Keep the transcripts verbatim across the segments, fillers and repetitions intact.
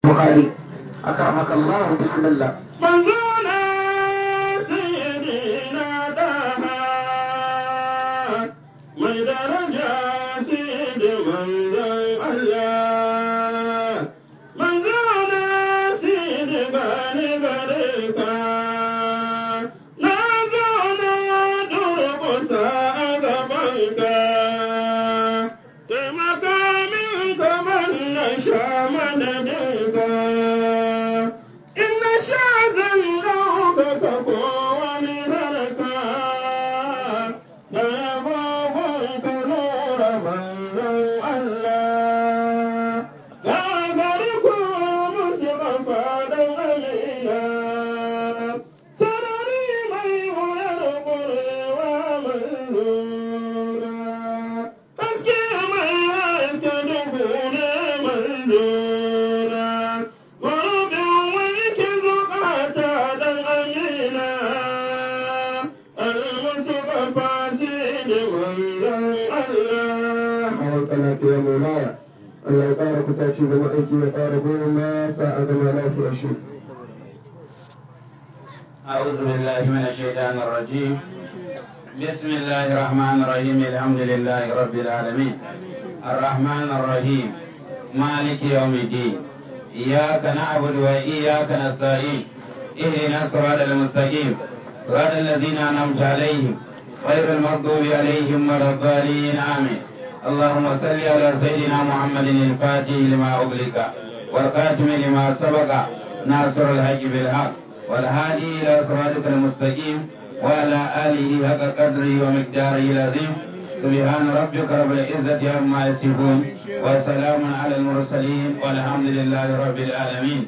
البخاري أكرمك الله بسم الله. منزونا سيدنا دها مدرجة سيد منزل الله منزونا سيد بني بركة نازونا درب ساعد بنكا تمكا منك من نشا مددك إن شاذ الروض تقوى لذلك فيبوغك نور من لو ألا غادرك مصطفى دغليلا سرري ميمون القرى ومنزولا أبكي من يكتبون منزولا ورب ويكذ قتاد الأمينا المصطفى سيد منزل الله حاولتنا يا مولاي الله يبارك تأتي بمعك يقاربون ما ساعد ما لا في أشياء. أعوذ بالله من الشيطان الرجيم. بسم الله الرحمن الرحيم. الحمد لله رب العالمين الرحمن الرحيم مالك يوم الدين إياك نعبد وإياك نستعين اهدنا الصراط المستقيم صراط الذين أنعمت عليهم غير المغضوب عليهم ولا الضالين آمين. اللهم صل على سيدنا محمد الفاتح لما أغلق والخاتم لما سبق ناصر الحق بالحق والهادي إلى صراطك المستقيم وعلى آله حق قدره ومقداره العظيم. سبحان ربك رب العزة عما يصفون وسلام على المرسلين والحمد لله رب العالمين.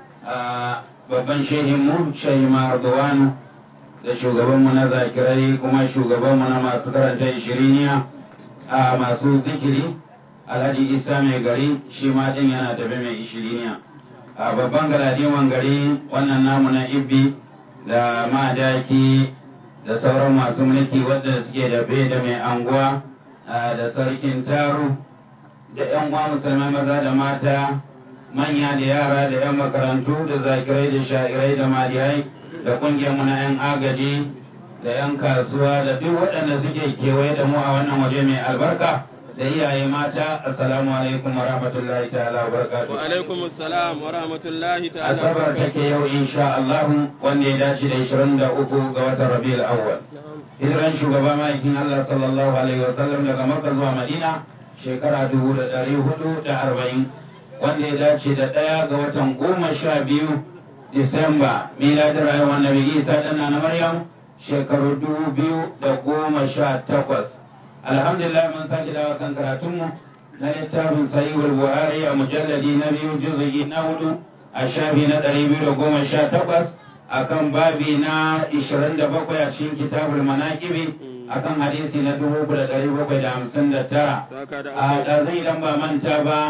babban shehinmu shehi ma'arduwanu da shugabanmu na zakirai kuma shugabanmu na masu karanta ishiriniya a masu zikiri alhaji isa mai gari shi ma din yana tafi mai ishiriniya a babban galadiman gari wannan namu na ibbi da madaki da sauran masu mulki wadda suke tafe da mai anguwa da sarkin taro da yan uwa musulmai maza da mata manya da yara da yan makarantu da zakirai da sha'irai da madiyai da kungiyar mu na yan agaji da yan kasuwa da duk waɗanda suke kewaye da mu a wannan waje mai albarka da iyaye mata assalamu alaikum wa rahmatullahi ta'ala wa barakatuh. wa alaikum assalam wa rahmatullahi ta'ala asabar take yau insha Allah wanda ya dace da ishirin da uku ga watan Rabiul Awwal hijiran shugaba ma'aikin Allah sallallahu alaihi wa sallam daga Makka zuwa Madina shekara dubu da ɗari hudu da arba'in wanda ya dace da ɗaya ga watan goma sha biyu Disamba miladin rayuwar Nabi Isa ɗan na Maryam shekaru dubu biyu da goma sha takwas. Alhamdulillah mun sake dawa kan karatunmu na littafin Sahihul Buhari a mujalladi na biyu juzu'i na hudu a shafi na ɗari biyu da goma sha takwas akan babi na ishirin da bakwai a cikin kitabul manaqibi akan hadisi na dubu uku da ɗari bakwai da hamsin da tara. A ɗazai idan ba manta ba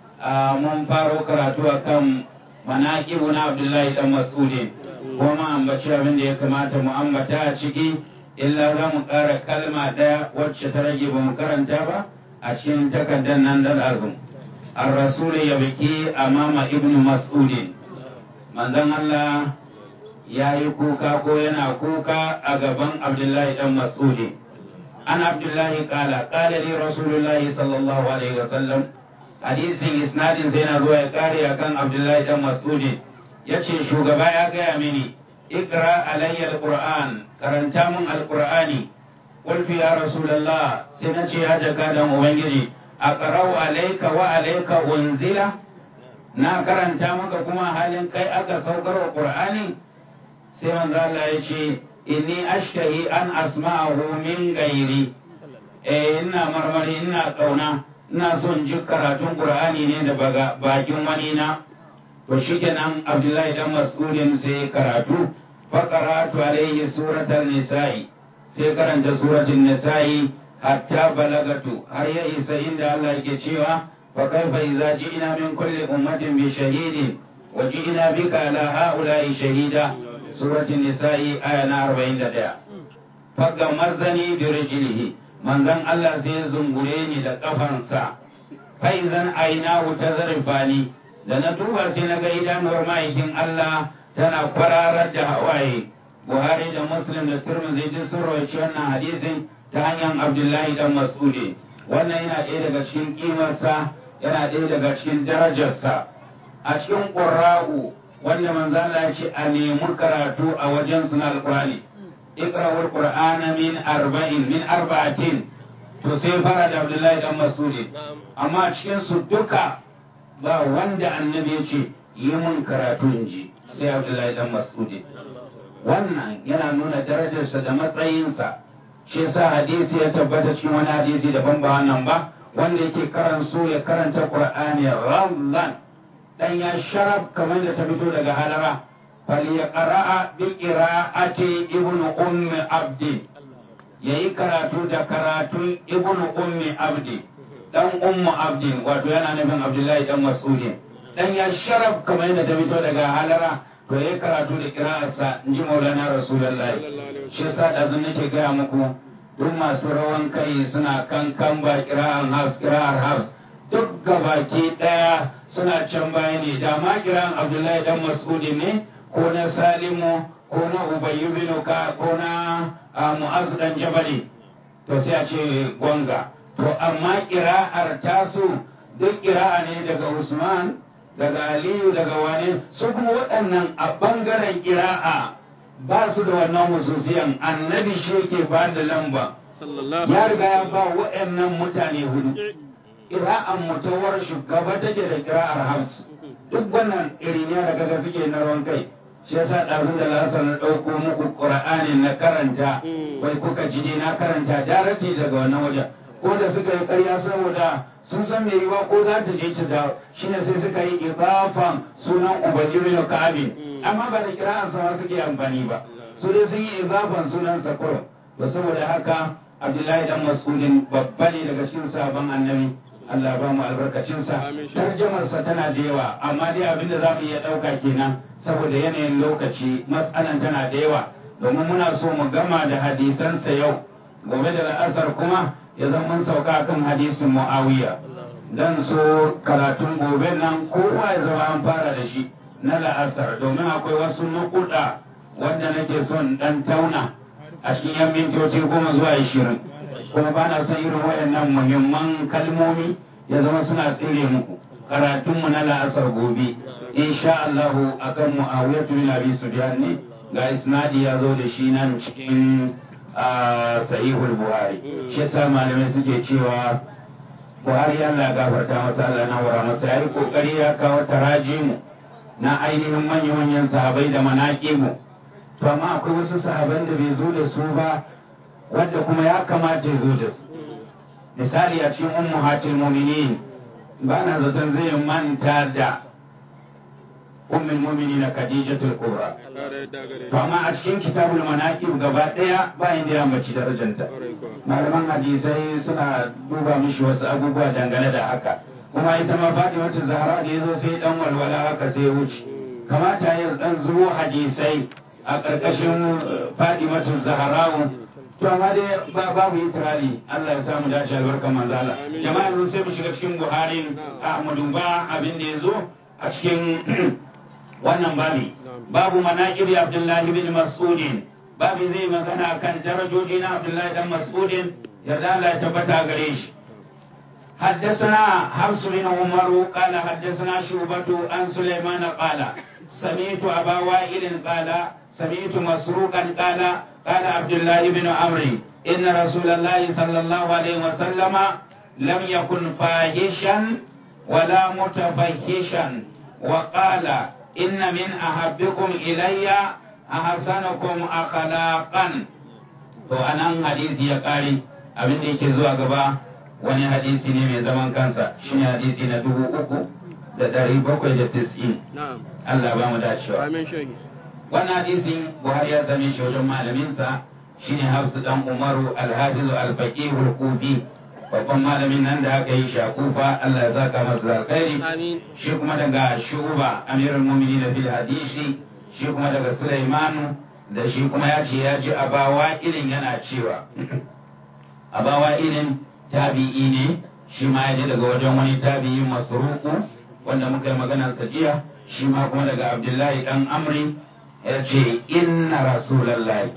mun faro karatu akan manaqibu na Abdullahi dan Mas'udin kuma ambaci abin da ya kamata mu ambata a ciki illa za mu ƙara kalma ɗaya wacce ta rage ba mu karanta ba a cikin takardar nan da azum ar-rasul ya biki amama ibnu mas'udin manzon Allah ya yi kuka ko yana kuka a gaban Abdullahi dan Mas'udin an Abdullahi kala kala li rasulullahi sallallahu alaihi wa sallam hadisin isnadin sai na zuwa ya kare akan Abdullahi dan Mas'udin yace shugaba ya gaya mini ikra alayya alquran karanta mun alqurani qultu ya rasulullah sai nace ya jaka dan ubangiji aqra'u alayka wa alayka unzila na karanta maka kuma halin kai aka saukar wa qur'ani sai manzo Allah yace inni ashtahi an asma'ahu min ghairi eh ina marmari ina kauna ina son ji karatun qur'ani ne da baga bakin wani na to shikenan Abdullahi dan Mas'udin sai karatu fa qara'atu alayhi suratal nisa'i sai karanta suratul nisa'i hatta balagatu har ya isa inda Allah yake cewa fa kaifa idza ji'na min kulli ummatin bi shahidin wa ji'na bika ala ha'ula'i shahida suratul nisa'i aya na arba'in da ɗaya fa gamarzani bi rijlihi manzon Allah sai zungure ni da kafansa fa idan aina ta zarfani da na duba sai na ga idanuwar ma'aikin Allah tana kwararar da hawaye. Buhari da Muslim da Tirmidhi duk sun rawaci wannan hadisin ta hanyar Abdullahi dan Mas'udi. Wannan yana ɗaya daga cikin kimarsa, yana ɗaya daga cikin darajarsa. A cikin ƙurra'u wanda manzo Allah ya ce a nemi karatu a wajen sunan Alƙur'ani. Iqra'ul Qur'ana min arba'in min arba'atin. To sai fara da Abdullahi dan Mas'udi. Amma a cikin su duka ba wanda annabi ya ce yi mun karatu in ji sai Abdullahi dan Mas'udi. Wannan yana nuna darajarsa da matsayinsa. Shi yasa hadisi ya tabbata cikin wani hadisi daban ba wannan ba, wanda yake karansu ya karanta Qur'ani ramlan dan ya sharaf kamar da ta fito daga halara, fal ya qara'a bi qira'ati ibnu ummi abdi, yayi karatu da karatun ibnu ummi abdi dan ummu abdi, wato yana nufin Abdullahi dan Mas'udi. Dan ya sharaf kamar da ta fito daga halara, to yayi karatu da qira'arsa inji Maulana Rasulullahi. Shi yasa da zan nake gaya muku duk masu rawan kai suna kankan ba qira'an hafs qira'ar hafs duk gabaki daya suna can baya ne. Da ma qira'an Abdullahi dan Mas'udi ne ko na Salimu ko na Ubayy bin Ka ko na Mu'az dan Jabali to sai a ce gonga. To amma qira'ar tasu duk qira'a ne daga Usman daga Aliyu daga wane, su kuma waɗannan a ɓangaren ƙira'a ba su da wannan hususiyan. Annabi shi yake ba da lamba, ya riga ya ba waɗannan mutane hudu. Ƙira'an mutawar shugaba take da ƙira'ar Hafs. Duk wannan iriniya da kaga suke na ruwan kai, shi yasa ɗazu da lasa na ɗauko muku ƙura'ani na karanta, wai kuka ji ne na karanta darati daga wannan wajen. Ko da suka yi ƙarya saboda sun san mai yiwa ko za ta je ta dawo, shine sai suka yi idafan sunan Ubayy bin Ka'ab, amma ba da kira'an sa suke amfani ba, su dai sun yi idafan sunan sa kurum. To saboda haka Abdullahi dan Mas'udin babba ne daga cikin sahabban Annabi, Allah ba mu albarkacin sa. Tarjamar sa tana da yawa, amma dai abin da zamu iya dauka kenan saboda yanayin lokaci, mas'alan tana da yawa, domin muna so mu gama da hadisan sa yau, gobe da la'asar kuma ya zama mun sauka kan hadisin Muawiya. Dan so karatun gobe nan kowa ya zama an fara da shi na la'asar, domin akwai wasu nukuda wanda nake son dan tauna a cikin yan mintoci goma zuwa ishirin, kuma ba na son irin wayannan muhimman kalmomi ya zama suna tsire muku. Karatunmu na la'asar gobe insha Allah akan Muawiya bin Abi Sufyan ne, ga isnadi ya zo da shi nan cikin a sahihul Buhari. Shi yasa malamai suke cewa Buhari Allah gafarta masa, Allah na wara masa, yayi kokari ya kawo tarajimu na ainihin manyan sahabai da manaqibu. To amma akwai wasu sahaban da bai zo da su ba wanda kuma ya kamata ya zo da su. Misali a cikin ummahatul mu'minin ba na zaton zai manta da ummul mu'minin Khadijatul Kubra. To amma a cikin kitabul manaqib gaba daya ba inda ya mace darajanta. Malaman hadisai suna duba mishi wasu abubuwa dangane da haka. Kuma ita ma Fatimatu Zahra da yazo sai dan walwala haka sai wuce. Kamata ya dan zubo hadisai a karkashin Fatimatu Zahra. To amma dai babu itirari. Allah ya samu dace albarkan manzo Allah. Jama'a yanzu sai mu shiga cikin Buhari Ahmadu ba abin da yazo a cikin wannan babi. Babu manaqibi Abdullahi bin Mas'udin, babu zai magana kan darajoji na Abdullahi dan Mas'udin, yarda Allah ya tabbata gare shi. حدثنا حفص بن عمر قال حدثنا شعبة عن سليمان قال سمعت أبا وائل قال سمعت مسروقا قال قال عبد الله بن عمرو إن رسول الله صلى الله عليه وسلم لم يكن فاحشا ولا متفحشا وقال إن من أحبكم إلي أحسنكم أخلاقا. to anan hadisi ya kare, abin da yake zuwa gaba wani hadisi ne mai zaman kansa, shine hadisi na dubu uku da dari bakwai da tis'in. Allah ba mu dacewa. Wannan hadisin Buhari ya same shi wajen malaminsa shine Hafsu dan Umaru al-Hafiz al-Faqih al-Kufi, babban malamin nan da aka yi shakufa, Allah ya saka masa da alkhairi. Shi kuma daga Shu'ba Amirul Mu'minin fil hadisi, shi kuma daga Sulaimanu, da shi kuma ya ce ya ji Abawa ilin yana cewa Abawa ilin tabi'i ne, shi ma ya ji daga wajen wani tabi'i Masruku wanda muka yi maganar sa jiya shi ma kuma daga Abdullahi dan Amri ya ce inna rasulallahi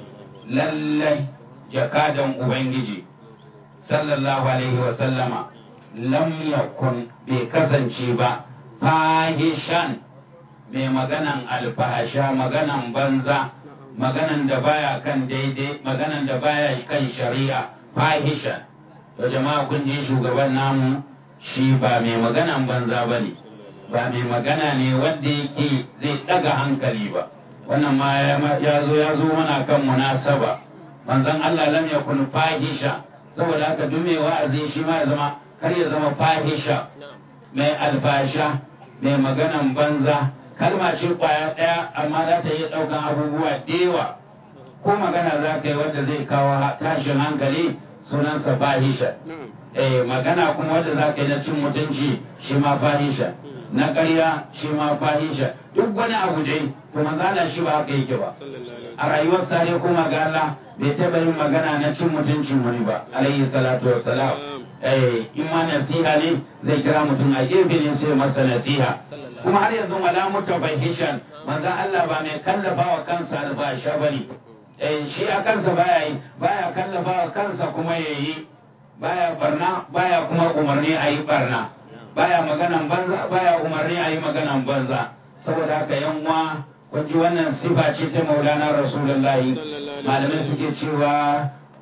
lallai jakadan ubangiji sallallahu alaihi wa sallama lam yakun bai kasance ba fahishan mai maganan alfahasha maganan banza maganan da baya kan daidai maganan da baya kan shari'a fahishan. To jama'a kun ji shugaban namu shi ba mai maganan banza ba ne, ba mai magana ne wanda yake zai daga hankali ba. Wannan ma ya zo ya zo mana kan munasaba. Manzon Allah lam yakun fahisha, saboda haka duk mai wa'azi shi ma ya zama kar ya zama fahisha, mai alfasha, mai maganan banza. Kalma ce kwaya ɗaya amma za ta iya ɗaukan abubuwa da yawa. Ko magana za ka yi wanda zai kawo tashin hankali sunansa fahisha. Eh, magana kuma wanda za ka yi na cin mutunci shi ma fahisha, na ƙarya shi ma fahisha, duk wani abu dai to manzala shi ba haka yake ba. A rayuwar sare kuma ga Allah bai taɓa yin magana na cin mutuncin wani ba alayhi salatu wassalam. Eh, in ma nasiha ne zai kira mutum a gefe ne sai masa nasiha. Kuma har yanzu wala mutafahishan, manzon Allah ba mai kallafa wa kansa albasha bane. Eh, shi a kansa baya yi, baya kallafa wa kansa kuma yayi, baya barna, baya kuma umarni a yi barna, baya maganan banza, baya umarni a yi maganan banza. Saboda haka yan uwa kun ji wannan sifa ce ta Maulana Rasulullahi. Malamai suke cewa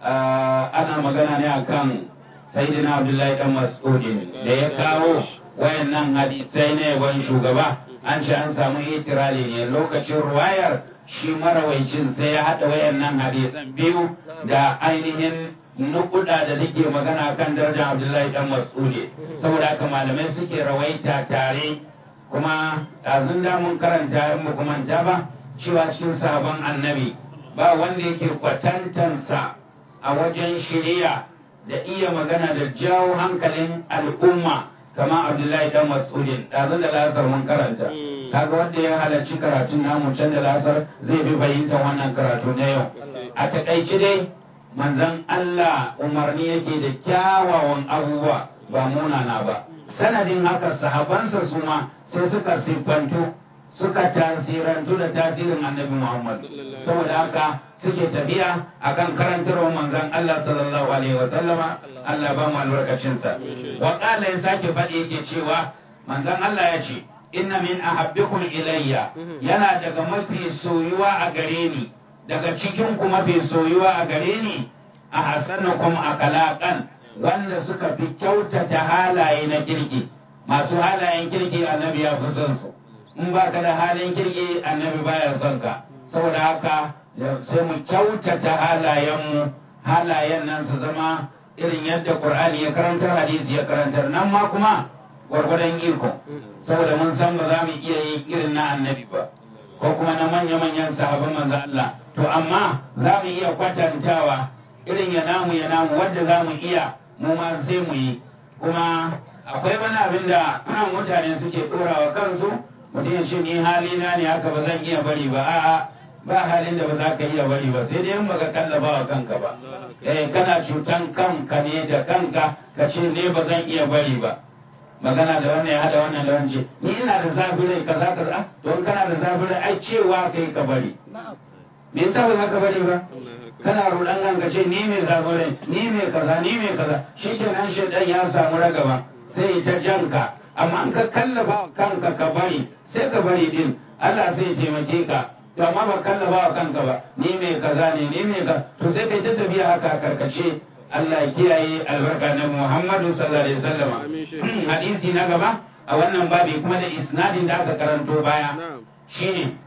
ana magana ne akan Sayyidina Abdullahi dan Mas'udin da ya kawo wayannan hadisai ne yaban shugaba. An ce an samu itirali ne lokacin ruwayar shi marawaicin sai ya haɗa wayannan hadisan biyu da ainihin nukuda da take magana kan darajar Abdullahi dan Mas'udi. Saboda haka malamai suke rawaita tare. Kuma ɗazun da mun karanta in ba manta ba cewa cikin sahabban annabi ba wanda yake kwatantansa a wajen shiriya da iya magana da jawo hankalin al'umma kama Abdullahi dan Mas'udin. Ɗazun da lasar mun karanta, kaga wanda ya halarci karatun namu can da lasar zai bi fahimtar wannan karatu na yau. A takaice dai manzon Allah umarni yake da kyawawan abubuwa ba munana ba. Sanadin haka sahabansa su ma sai suka siffantu suka tasirantu da tasirin annabi Muhammad. Saboda haka suke tafiya akan karantarwar manzon Allah sallallahu alaihi wa sallama. Allah ba mu albarkacinsa. Wa qala ya sake faɗi yake cewa manzon Allah ya ce inna min ahabbikum ilayya, yana daga mafi soyuwa a gare ni, daga cikin ku mafi soyuwa a gare ni a hasanukum akhlaqan, wanda suka fi kyautata halaye na kirki. Masu halayen kirki annabi ya fi son su, in ba ka da halin kirki annabi baya son ka. Saboda haka sai mu kyautata halayenmu, halayen nan su zama irin yadda Qur'ani ya karantar, hadisi ya karantar, nan ma kuma gwargwadon iko, saboda mun san ba za mu iya yin irin na annabi ba ko kuma na manya-manyan sahabban manzo Allah, to amma za mu iya kwatantawa irin ya namu ya namu wanda za mu iya mu ma sai mu yi. Kuma akwai wani abin da mutane suke ɗorawa kansu, mutum ya ce ni halina ne haka ba zan iya bari ba. A'a, ba halin da ba za ka iya bari ba, sai dai in baka kallafa wa kanka ba. Eh, kana cutan kanka ne da kanka ka ce ne ba zan iya bari ba. Magana da wannan ya hada wannan da wannan ce ni ina da zafi rai kaza kaza, don kana da zafi rai ai cewa kai ka bari. Me yasa ba za ka bari ba? Kana rudan kanka ce ni mai zafi rai, ni mai kaza, ni mai kaza, shikenan shedan ya samu ragaba sai ta janka. Amma an ka kallafa kanka ka bari sai ka bari din, Allah sai ya taimake ka. To amma ba kallafa wa kanka ba, ni mai kaza ne, ni mai kaza, to sai kai ta tafiya haka karkace. Allah ya kiyaye albarka na Muhammadu sallallahu alaihi wasallam. Hadisi na gaba a wannan babi kuma da isnadin da aka karanto baya shine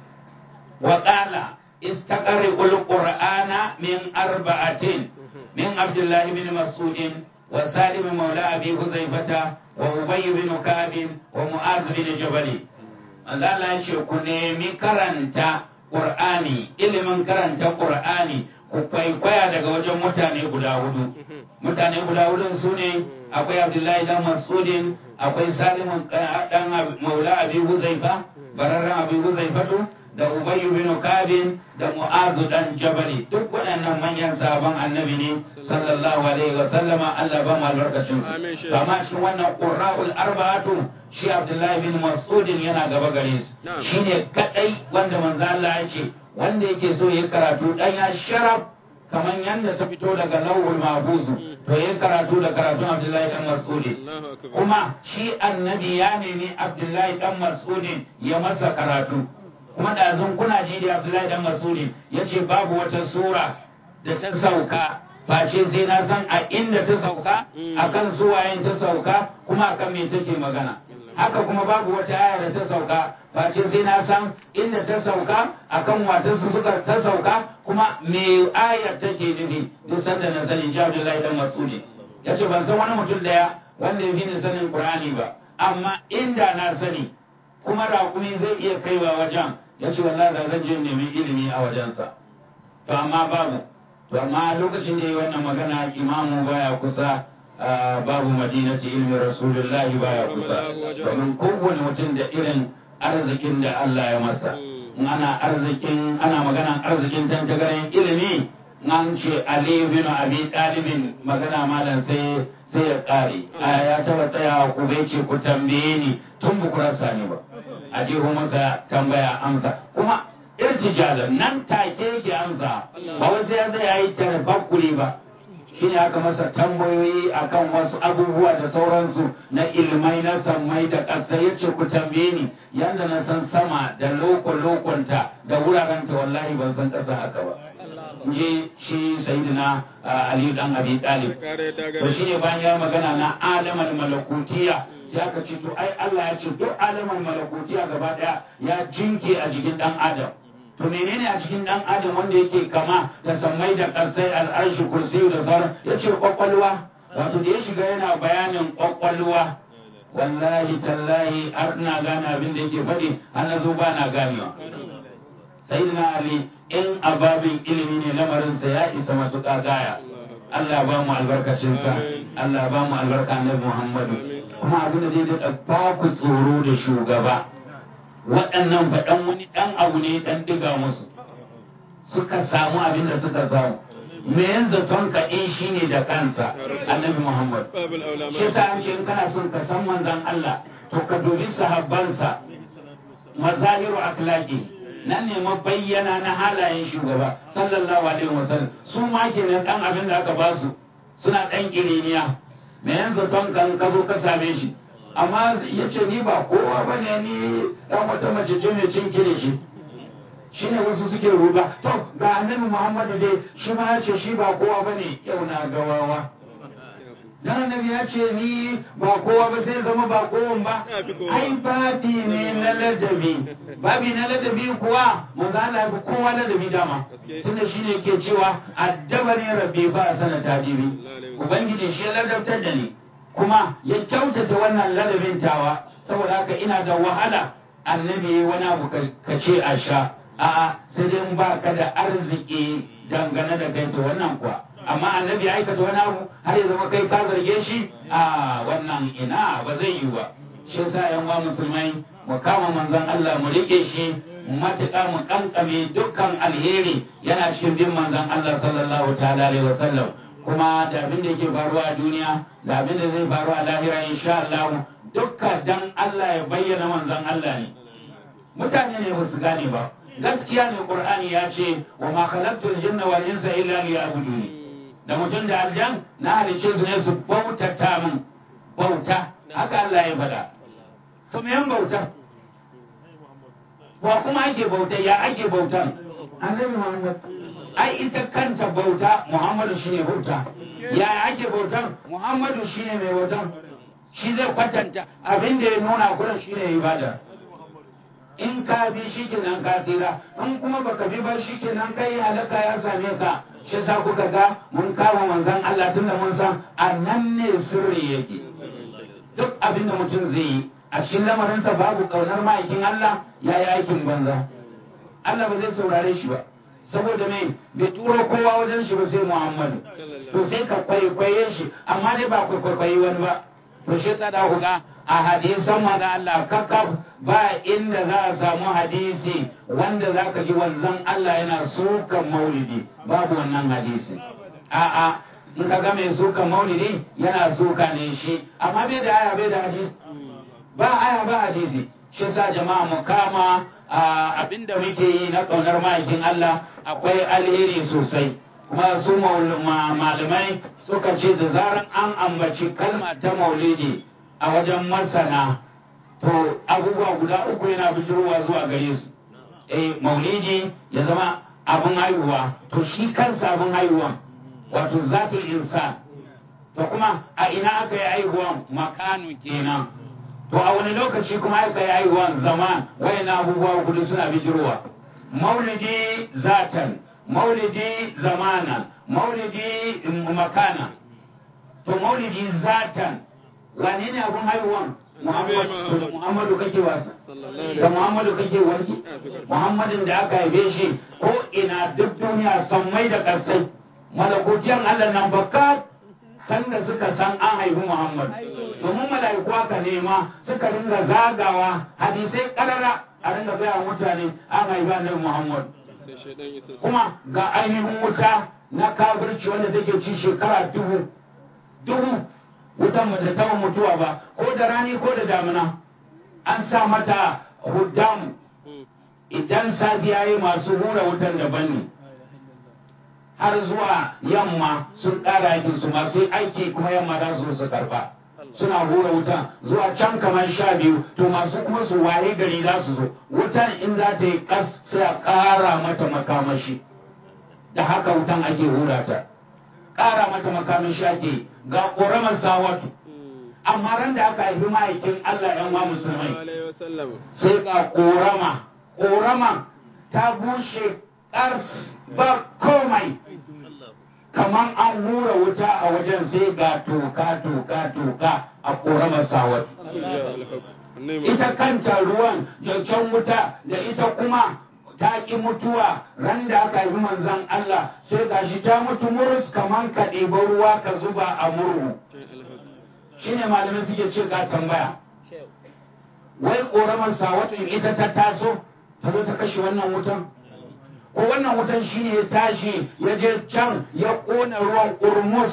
wa qala istaqri'ul qur'ana min arba'atin min Abdullah ibn Mas'ud wa Salim maula Abi Huzaifata wa Ubay ibn Ka'b wa Mu'az bin Jabal. Allah ya ce ku nemi karanta Qur'ani, ilimin karanta Qur'ani ku kwaikwaya daga wajen mutane guda hudu. Mutane guda hudun su ne akwai Abdullahi dan Mas'udin, akwai Salim dan maula Abi Huzaifa, bararren Abi Huzaifatu, da Ubayy bin Kabin da Mu'azu dan Jabali duk waɗannan manyan sahaban annabi ne sallallahu alaihi wa sallama Allah ba mu albarkacin su amma cikin wannan qurra'ul arba'atu shi Abdullahi bin Mas'ud yana gaba gare su shine kadai wanda manzo Allah ya ce wanda yake so ya karatu dan ya sharaf kamar yadda ta fito daga lawul mahfuzu to yin karatu da karatun Abdullahi dan Mas'udi kuma shi annabi ya nemi Abdullahi dan Mas'udi ya masa karatu kuma da zan kuna ji da Abdullahi dan Mas'udi yace babu wata sura da ta sauka face sai na san a inda ta sauka akan suwayen ta sauka kuma akan me take magana haka kuma babu wata aya da ta sauka face sai na san inda ta sauka akan wata su suka ta sauka kuma me ayar take nufi duk sanda na sani ji Abdullahi dan Mas'udi yace ban san wani mutum daya wanda ya fi ni sanin Qur'ani ba amma inda na sani kuma raƙumi zai iya kaiwa wajen yace wallahi da zan je nemi ilimi a wajensa to amma babu to amma lokacin da yi wannan magana imamu baya kusa babu madinati ilmi rasulullahi baya kusa domin kowane mutum da irin arzikin da Allah ya masa ana arzikin ana magana arzikin tantagarin ilimi an ce Ali bin Abi Talibin magana malam sai sai ya kare ya taba tsaya ku bai ce ku tambaye ni tun bu ku rasa ni ba a je masa tambaya amsa kuma irtijalan nan take yake amsa ba wasu ya zai yayi tarfakkuri ba shine aka masa tambayoyi akan wasu abubuwa da sauransu na ilmai na sammai da ƙasa ya ce ku tambaye ni yanda na san sama da loko-lokonta da wurarenta wallahi ban san ƙasa haka ba je shi sayidina Ali dan Abi Talib to shine bayan ya magana na alamal malakutiya sai aka ce to ai Allah ya ce duk alamal malakutiya gaba daya ya jinke a jikin dan Adam to menene a cikin dan adam wanda yake kama da sammai da karsai al'arshi kursiyu da sauran ya ce kwakwalwa wato da ya shiga yana bayanin kwakwalwa wallahi tallahi har na gane abin da yake faɗi har na zo ba na ganewa sayyidina ali in ababin ilimi ne lamarinsa ya isa matuƙa gaya Allah ba mu albarkacinsa Allah ba mu albarka annabi Muhammadu kuma abin da zai daɗa ba ku tsoro da shugaba waɗannan faɗan wani ɗan abu ne ɗan diga musu suka samu abin da suka samu me yan zaton ka in shi ne da kansa annabi Muhammad shi sa an ce in kana son ka san manzon Allah to ka dubi sahabbansa mazahiru akhlaqi nan ne mabayyana na halayen shugaba sallallahu alaihi wasallam su ma kenan ɗan abin da aka basu suna ɗan kiriniya me yan zaton kan ka zo ka same shi amma ya ce ni ba kowa ba ne ni dan wata mace ce mai cin kirishi shi ne wasu suke ruba to ga annabi Muhammadu dai shi ma ya ce shi ba kowa ba ne yau na gawawa dan annabi ya ce ni ba kowa ba sai zama ba kowan ba ai babi ne na ladabi babi na ladabi kuwa manzo Allah ya kowa ladabi dama tunda shi ne ke cewa addabani rabbi ba sana tajibi ubangiji shi ya ladabtar da ni kuma ya kyautata wannan ladabin tawa saboda haka ina da wahala annabi wani abu ka ce a sha a'a sai dai in ba ka da arziki dangane da kai to wannan kuwa amma annabi ya aikata wani abu har ya zama kai ka zarge shi a wannan ina ba zai yi ba shi yasa yan wa musulmai mu kama manzon Allah mu rike shi matuƙa mu kankame dukkan alheri yana cikin bin manzon Allah sallallahu ta'ala alaihi wa sallam kuma da abin da yake faruwa a duniya da abin da zai faru a lahira insha Allah dukka dan Allah ya bayyana manzon Allah ne mutane ne ba su gane ba gaskiya ne Qur'ani ya ce wa ma khalaqtul jinna wal insa illa liya'buduni da mutum da aljan na halice su ne su bautata min bauta haka Allah ya faɗa to me yan bauta wa kuma ake bauta ya ake bautan annabi Muhammad ai ita kanta bauta Muhammadu shine bauta ya ake bautan Muhammadu shine mai bautan shi zai kwatanta abin da ya nuna kuran shine ibada in ka bi shi kenan ka tsira in kuma baka bi ba shi kenan kai halaka ya same ka shi sa kuka ga mun kama manzon Allah tunda mun san a nan ne sirri yake duk abin da mutum zai yi a cikin lamarinsa babu kaunar ma'aikin Allah ya yi aikin banza Allah ba zai saurare shi ba saboda mai bai turo kowa wajen shi ba sai Muhammadu to sai ka kwaikwaye shi amma dai ba kwaikwaye wani ba to shi yasa da kuga a hadisan maza Allah kakaf ba inda za a samu hadisi wanda za ka ji wanzan Allah yana sukan maulidi babu wannan hadisi a'a in ka ga mai sukan maulidi yana suka ne shi amma bai da aya bai da hadisi ba aya ba hadisi shi sa jama'a mu kama abinda muke yi na ƙaunar ma'aikin Allah akwai alheri sosai kuma su malamai suka ce da zaran an ambaci kalma ta maulidi a wajen masana to abubuwa guda uku yana bijirowa zuwa gare su eh maulidi ya zama abin haihuwa to shi kansa abin haihuwa wato zatul insan to kuma a ina aka yi haihuwan makanu kenan to a wani lokaci kuma aka yi haihuwan zaman wayan abubuwa guda suna bijirowa maulidi zatan maulidi zamana maulidi makana to maulidi zatan wane ne abun haihuwan muhammadu kake wasa da muhammadu kake warki muhammadin da aka haife shi ko ina duk duniya sammai da kasai malakokiyan allah nan baka sanda suka san an haifi muhammad domin mala'iku aka nema suka ringa zagawa hadisai karara a ringa gaya mutane an haifi annabi muhammad kuma ga ainihin wuta na kafirci wanda take ci shekara dubu dubu wutan da ta mutuwa ba ko da rani ko da damina an sa mata huddamu idan safiya yi masu hura wutan daban ne har zuwa yamma sun ƙara aikin su masu aiki kuma yamma za su su karba suna hura wutan zuwa can kamar sha biyu to masu kuma su waye gari za su zo wutan in za ta yi kas sai a ƙara mata makamashi da haka wutan ake hura ta ƙara mata makamashi ake ga ƙoramar sawatu amma ran da aka haifi ma'aikin Allah ‘yan wa musulmai sai ga ƙorama ƙorama ta bushe ƙars ba komai kamar an hura wuta a wajen sai ga toka toka toka a ƙoramar sawatu ita kanta ruwan jancan wuta da ita kuma ta ƙi mutuwa ran da aka haifi manzan Allah sai gashi ta mutu murus kaman ka ɗiba ruwa ka zuba a murhu shine malamai suke ce ga tambaya wai ƙoramar sawatun ita ta taso ta zo ta kashe wannan wutan ko wannan wutan shine ya tashi ya je can ya ƙona ruwan ƙurmus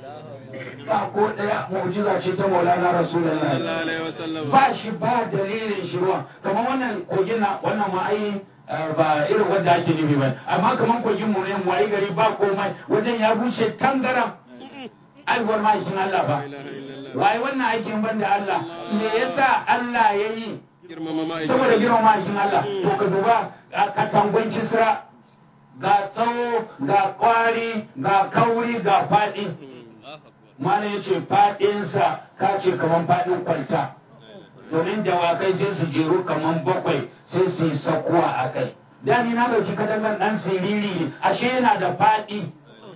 ba ko ɗaya mu'jiza ce ta maulana rasulullahi ba shi ba dalilin shi ruwan kamar wannan kogin na wannan ma'ayi ba irin wanda ake nufi ba amma kamar kogin mu ne wayi gari ba komai wajen ya bushe tangaram aiwar ma'aikin Allah ba waye wannan aikin banda Allah me yasa Allah ya yi saboda girmama ma'aikin Allah to ka duba katangon kisra ga tsawo ga kwari ga kauri ga faɗi mana ya ce faɗinsa ka ce kamar faɗin kwalta domin dawakai sai su jeru kamar bakwai sai su yi sakuwa a kai da ni na dauki katangan dan siriri ne ashe yana da faɗi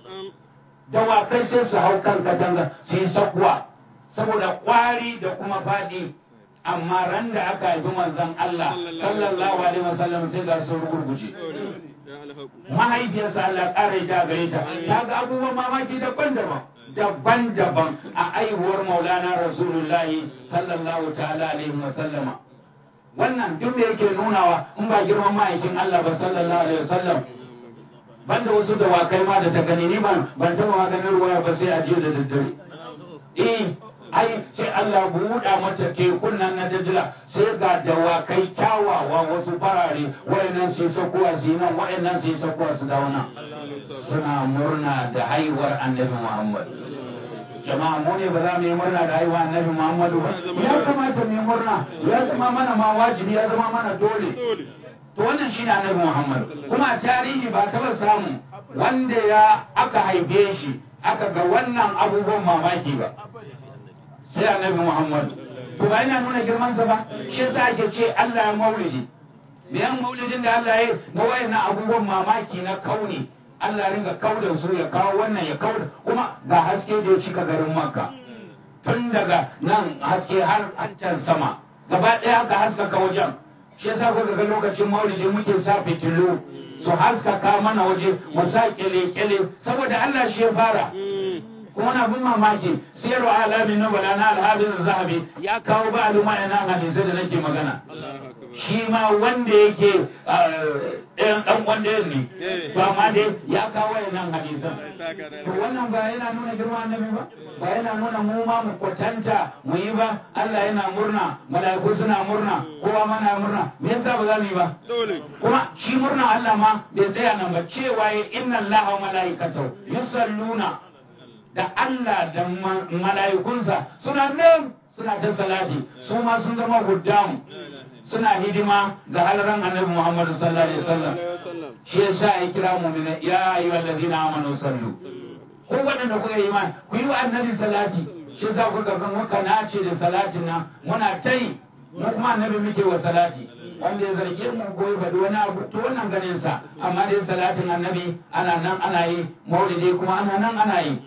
dawakai sai su hau kan katanga su yi sakuwa saboda kwari da kuma faɗi amma ran da aka haifi manzon Allah sallallahu alaihi wasallam sai ga sun rugurguje mahaifiyarsa Allah ƙara ita gare ta ta ga abubuwan mamaki daban-daban daban-daban a aihuwar maulana rasulullahi sallallahu ta'ala alaihi wasallama wannan duk da yake nunawa in ba girman ma'aikin Allah ba sallallahu alaihi wasallam banda wasu dawakai ma da ta gani ni ban ban taba maganin ruwa ba sai a jiya da daddare eh ai sai Allah buɗa mata tekun nan na Dajila sai ga dawakai kyawawa wasu farare wayannan su sakuwa su nan wayannan su sakuwa su dawo nan suna murna da haihuwar annabi Muhammad jama'a mu ne ba za mu yi murna da haihuwar annabi Muhammadu ba ya kamata mu yi murna ya zama mana ma wajibi ya zama mana dole to wannan shine annabi Muhammad kuma a tarihi ba taɓa samu wanda ya aka haife shi aka ga wannan abubuwan mamaki ba sai annabi Muhammad to ba yana nuna girmansa ba shi yasa ake ce Allah ya maulidi me yan maulidin da Allah ya na wayannan abubuwan mamaki na kauni Allah ringa kauda su ya kawo wannan ya kauda kuma ga haske da ya cika garin Makka tun daga nan haske har hancan sama gaba ɗaya aka haskaka wajen shi yasa kuka ga lokacin maulidi muke sa fitilu su haskaka mana waje mu sa kyale-kyale saboda Allah shi ya fara kuma na bin mamaki siyarwa alamin nubala na alhabin zahabi ya kawo ba aluma yana hadisai da nake magana shi ma wanda yake ɗayan ɗan wanda ya ne to amma dai ya kawo wayannan hadisan to wannan ba yana nuna girma annabi ba ba yana nuna mu ma mu kwatanta mu yi ba Allah yana murna mala'iku suna murna kowa mana murna me yasa ba za mu yi ba kuma shi murna Allah ma bai tsaya nan ba cewa ya inna Allaha wa mala'ikatahu yusalluna da Allah da mala'ikunsa suna nan suna ta salati su ma sun zama huddamu suna hidima ga halaran annabi Muhammad sallallahu alaihi wasallam shi yasa ya kira mu'mina ya ayyuhal ladina amanu sallu ko wadanda kuka yi imani ku yi wa annabi salati shi yasa kuka ga muka nace da salatin nan muna tai mu kuma annabi muke wa salati wanda ya zarge mu ko ya faɗi wani abu to wannan ganin sa amma dai salatin annabi ana nan ana yi maulidi kuma ana nan ana yi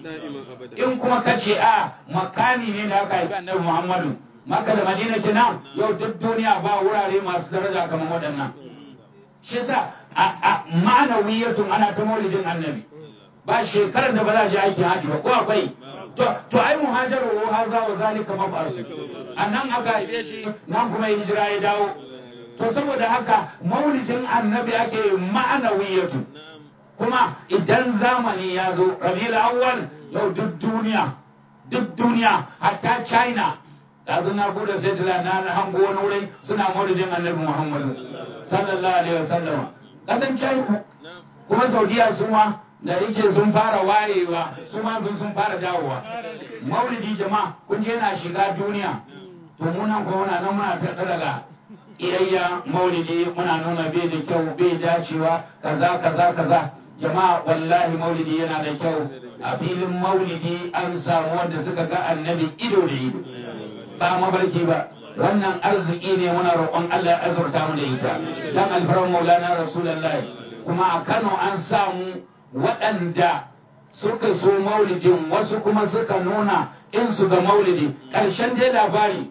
in kuma kace a makami ne da aka yi annabi Muhammadu Makka da Madina kenan yau duk duniya ba wurare masu daraja kamar waɗannan shi yasa a ma'anawiyatun ana ta maulidin annabi ba shekarar da ba za a je aikin haji ba ko akwai to to ai muhajaru wa haza wa zalika mafarsu annan aka haife shi nan kuma hijira ya dawo to saboda haka maulidin annabi ake ma'anawiyatu kuma idan zamani ya zo rabiul awwal yau duk duniya duk duniya hatta China yanzu na bude sai tila na hango wani wurin suna maulidin annabi Muhammadu sallallahu alaihi wasallam kasan China kuma Saudiya su ma da yake sun fara wayewa su ma sun fara dawowa maulidi jama'a kun je na shiga duniya to muna ko muna nan muna ta daga iyayya maulidi muna nuna bai da kyau bai dacewa kaza kaza kaza jama'a wallahi maulidi yana da kyau a filin maulidi an samu wanda suka ga annabi ido da ido ba mabarki ba wannan arziki ne muna roƙon Allah ya azurta mu da ita dan alfarar maulana rasulullahi kuma a Kano an samu waɗanda suka so maulidin wasu kuma suka nuna in su ga maulidi ƙarshen dai labari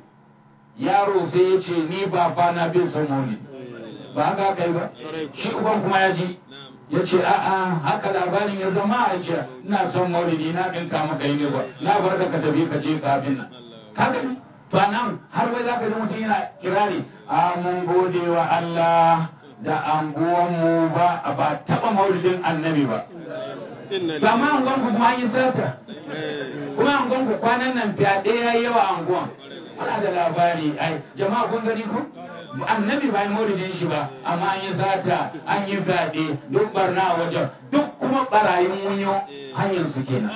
yaro sai ya ce ni ba fa na bin son maulidi ba haka kai ba shi uban kuma ya ji ya ce a'a haka labarin ya zama a ce ina son maulidi na ɗinka maka yi ne ba na bar da ka tafi ka je ka abin nan haka ne to nan har wai za ka ji mutum yana kirari a mun gode wa Allah da anguwanmu ba a ba taɓa maulidin annabi ba ba ma anguwanku kuma an yi sata kuma anguwanku kwanan nan fyaɗe ya yi yawa anguwan ana da labari ai jama'a kun gani ko annabi ba yi maulidin shi ba amma an yi sata an yi fyaɗe duk barna a wajen duk kuma barayin munyo hanyar su kenan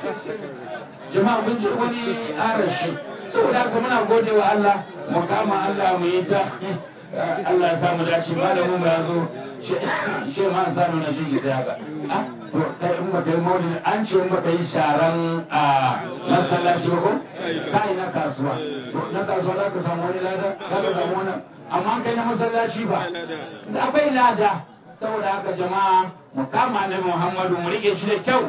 jama'a kun ji wani arashi saboda haka muna gode wa Allah mu kama Allah mu yi ta Allah ya samu dace malamin mu ya zo shi ma sa nuna shi sai haka to kai in baka yi maulidi an ce in baka yi sharan a masallaci ba ko kai na kasuwa to na kasuwa za ka samu wani lada za ka samu wani amma kai na masallaci ba akwai lada saboda haka jama'a mu kama annabi Muhammadu mu rike shi da kyau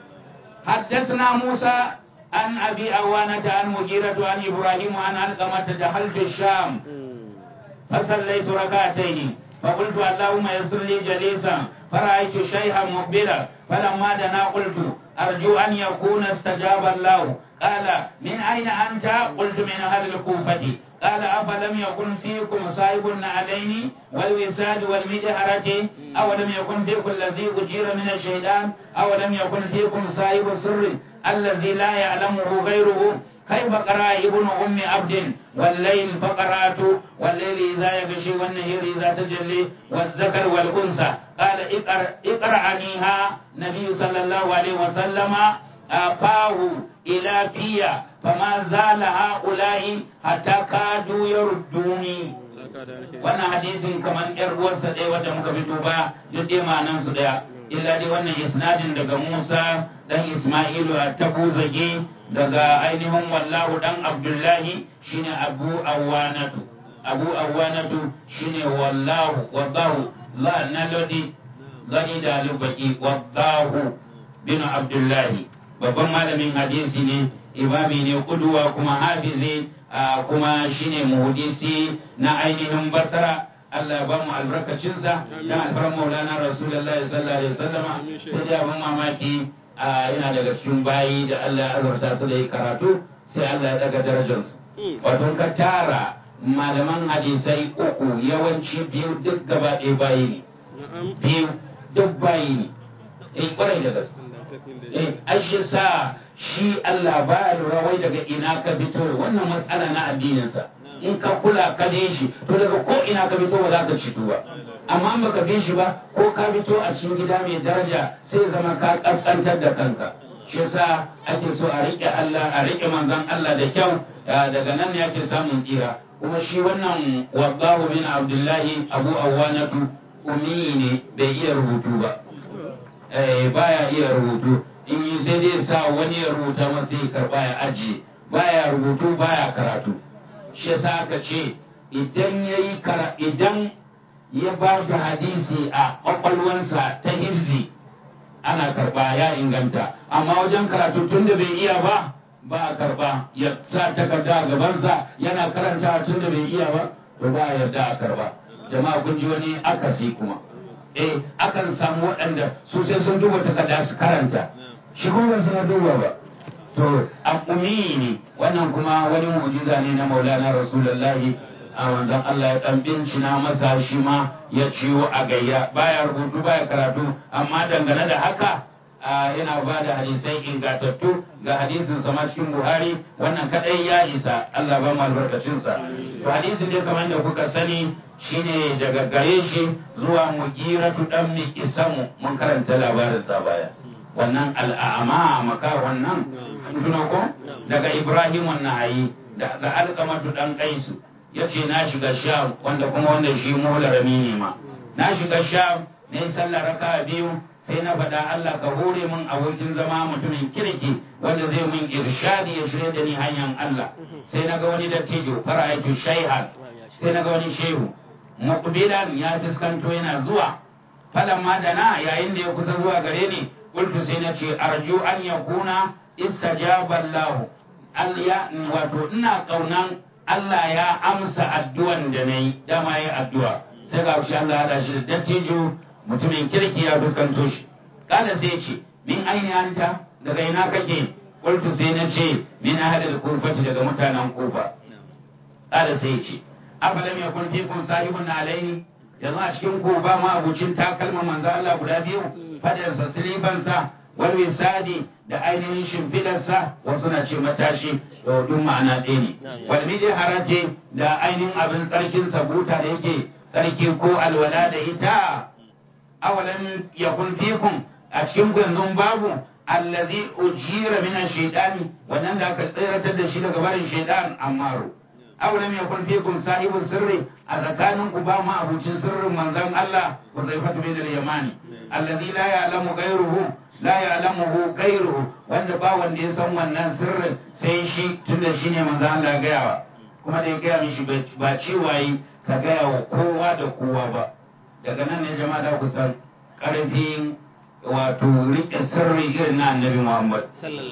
حدثنا موسى عن أبي أوانة عن مغيرة عن إبراهيم عن علقمة دخلت الشام فصليت ركعتين فقلت اللهم يسر لي جليسا فرأيت شيئا مقبلا فلما دنا قلت أرجو أن يكون استجاب الله قال من أين أنت؟ قلت من أهل الكوفة قال أفلم يكن فيكم صاحب النعلين والوساد والمجهرة أولم يكن فيكم الذي أجير من الشيطان أولم يكن فيكم صاحب السر الذي لا يعلمه غيره كيف قرأ ابن أم عبد والليل فقرأت والليل إذا يغشي والنهر إذا تجلي والذكر والأنثى قال اقرأنيها نبي صلى الله عليه وسلم أفاه إلى فيا فما زال هؤلاء حتى كادوا يردوني wannan hadisin kamar yar uwarsa ɗaya wadda muka fito ba duk dai ma'anan su ɗaya illa dai wannan isnadin daga Musa dan Isma'ilu a Tabuzage daga ainihin wallahu dan Abdullahi shine Abu Awanatu Abu Awanatu shine wallahu wallahu la nalodi gani da lubaki wallahu bin Abdullahi babban malamin hadisi ne imami ne kuduwa kuma hafizi kuma shine muhdisi na ainihin Basra Allah ya ba mu albarkacinsa da alfarar maulana rasulullahi sallallahu alaihi wasallama sai dai abin mamaki yana daga cikin bayi da Allah ya azurta su da yi karatu sai Allah ya daga darajarsu wato ka tara malaman hadisai uku yawanci biyu duk gaba ɗaya bayi ne biyu duk bayi ne in kwarai da gaske eh ashe sa shi Allah ba lura wai daga ina ka fito wannan matsala na addininsa in ka kula ka bi shi to daga ko ina ka fito ba za ka ci ba amma in baka bi shi ba ko ka fito a cikin gida mai daraja sai zama ka kaskantar da kanka shi yasa ake so a rike Allah a rike manzon Allah da kyau daga nan ne ake samun kira kuma shi wannan wallahu bin abdullahi abu awanatu ummi ne bai iya rubutu ba eh baya iya rubutu in yi sai dai sa wani ya rubuta masa ya karba ya ajiye baya rubutu baya karatu shi yasa aka ce idan yayi kara idan ya ba da hadisi a kwakwalwansa ta hifzi ana karba ya inganta amma wajen karatu tun da bai iya ba ba a karba ya sa takarda a gabansa yana karanta tun da bai iya ba to ba a yarda a karba jama'a kun ji wani akasi kuma eh akan samu waɗanda su sai sun duba takarda su karanta shi kuma ba su na duba ba to akumi ne wannan kuma wani mu'jiza ne na maulana rasulullahi a wanzan Allah ya dan bincina masa shi ma ya ciwo a gayya baya rubutu baya karatu amma dangane da haka yana ba da hadisai ingantattu ga hadisin sama cikin Buhari wannan kadai ya isa Allah ba mu albarkacin sa to hadisin dai kamar da kuka sani shine daga gare shi zuwa Mugiratu dan mi isamu mun karanta labarin sa baya wannan al'ama maka wannan tuna ko daga Ibrahim an-Nahayi da Alqamatu dan Qaisu yace na shiga Sham wanda kuma wanda shi mularami ne ma na shiga Sham ne sallar raka'a biyu sai na faɗa Allah ka hore min abokin zama mutumin kirki wanda zai min irshadi ya shirya da ni hanyar Allah sai na ga wani dattijo fara'aitu shayhan sai na ga wani shehu muqbilan ya fuskanto yana zuwa falamma dana yayin da ya kusa zuwa gare ni qultu sai na ce arju an yakuna istajaba Allah al ya wato ina kaunan Allah ya amsa addu'an da nayi dama yayi addu'a sai ga shi Allah ya hada shi da dattijo mutumin kirki ya fuskanto shi kada sai ce min aini anta daga ina kake qultu sai na ce min ahli al-kufati daga mutanen kufa kada sai ce afalam yakun fikum sahibun alaini yanzu a cikin ku ba ma abucin takalma manzo Allah guda biyu fadarsa silibansa wal wisadi da ainihin shimfidarsa wasu na ce matashi to duk ma'ana ɗaya ne wal harate da ainihin abin tsarkin sabuta da yake tsarki ko alwala da ita awalan yakun fikum a cikin ku yanzu babu allazi ujira min ash-shaytani wannan da aka tsiratar da shi daga barin shaytan amaru awalan yakun fikum sahibul sirri a tsakanin ku ba ma abucin sirrin manzon Allah wa zaifatu bin al-yamani allazi la ya'lamu ghayruhu la ya'lamuhu ghayruhu wanda ba wanda ya san wannan sirrin sai shi tunda shine manzon Allah ya gayawa kuma da ya gaya mishi ba cewa yi ka gaya wa kowa da kowa ba daga nan ne jama'a da kusan ƙarfin wato riƙe sirri irin na annabi Muhammad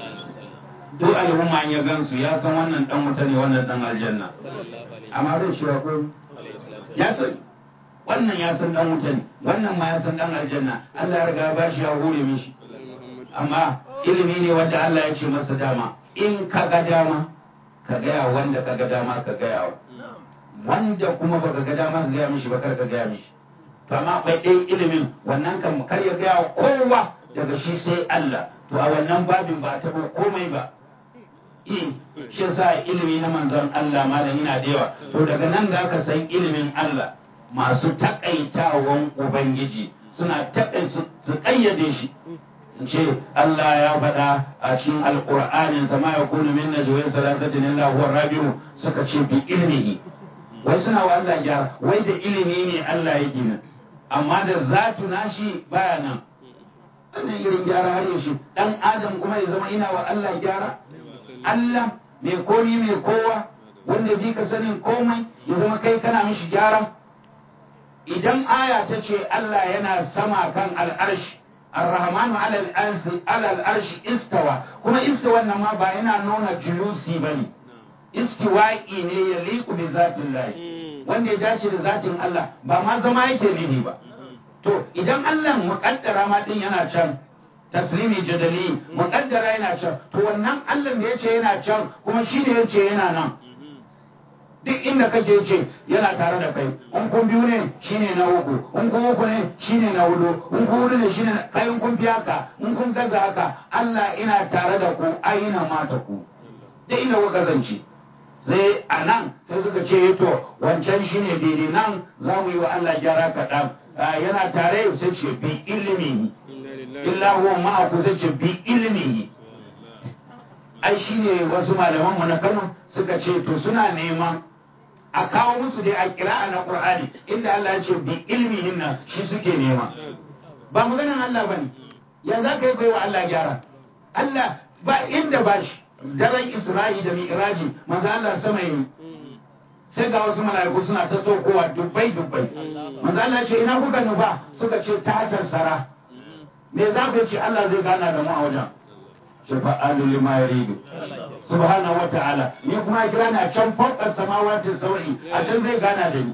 duk al'umma ya gansu ya san wannan dan wuta ne wannan dan aljanna amma zai shi ko ya san wannan ya san dan wuta ne wannan ma ya san dan aljanna Allah ya riga ba shi ya hore mishi amma ilimi ne wanda Allah ya ce masa dama in ka ga dama ka gaya wanda ka ga dama ka gaya wanda kuma baka ga dama ka gaya mishi ba kar ka gaya mishi to amma akwai ɗaya ilimin wannan kan kar ya gaya kowa daga shi sai Allah to a wannan babin ba ta komai ba in shi yasa ilimi na manzon Allah malam yana da yawa to daga nan da ka san ilimin Allah masu takaitawan ubangiji suna takai su kayyade shi ce Allah ya faɗa a cikin alƙur'anin sama ya kunu min najwa salasatin illa huwa rabiu suka ce bi ilmihi wai suna wa Allah gyara wai da ilimi ne Allah ya gina amma da zatu nashi baya nan wannan irin gyara har yaushe dan adam kuma ya zama ina wa Allah gyara Allah mai komi mai kowa wanda bi ka sanin komai ya zama kai kana mishi gyara idan aya ta ce Allah yana sama kan al'arshi الرحمن على الأرش على الأرش استوى كما استوى إنما باينا نونا جلوسي بني استوائي ne يليق بذات الله wanda ya dace da zatin Allah ba ma zama yake nufi ba to idan Allah muƙaddara ma din yana can taslimi jadali muƙaddara yana can to wannan Allah da yace yana can kuma shi ne yace yana nan duk inda kake ce yana tare da kai in kun biyu ne shine na uku in kun uku ne shine na hudu in kun hudu ne shine kai in kun fi haka in kun gaza haka Allah ina tare da ku aina mata ku duk inda kuka zance sai a nan sai suka ce to wancan shine daidai nan za mu yi wa Allah gyara kaɗan yana tare sai ce bi ilimi illa huwa ma'aku sai ce bi ilimi ai shine wasu malaman mu na Kano suka ce to suna neman a kawo musu dai a kira'a na Qur'ani inda Allah ya ce bi ilmihin nan shi suke nema ba maganan Allah bane ya za ka yi kai wa Allah gyara Allah ba inda ba shi daren Isra'i da Mi'raji manzo Allah sama yi sai ga wasu mala'iku suna ta saukowa dubbai dubbai manzo Allah ce ina kuka nufa suka ce ta tarsara me za ka ce Allah zai gana da mu a wajen shafa'alu lima yuridu subhanahu wa ta'ala ni kuma kira na can fawqa samawati sawi a can zai gana da ni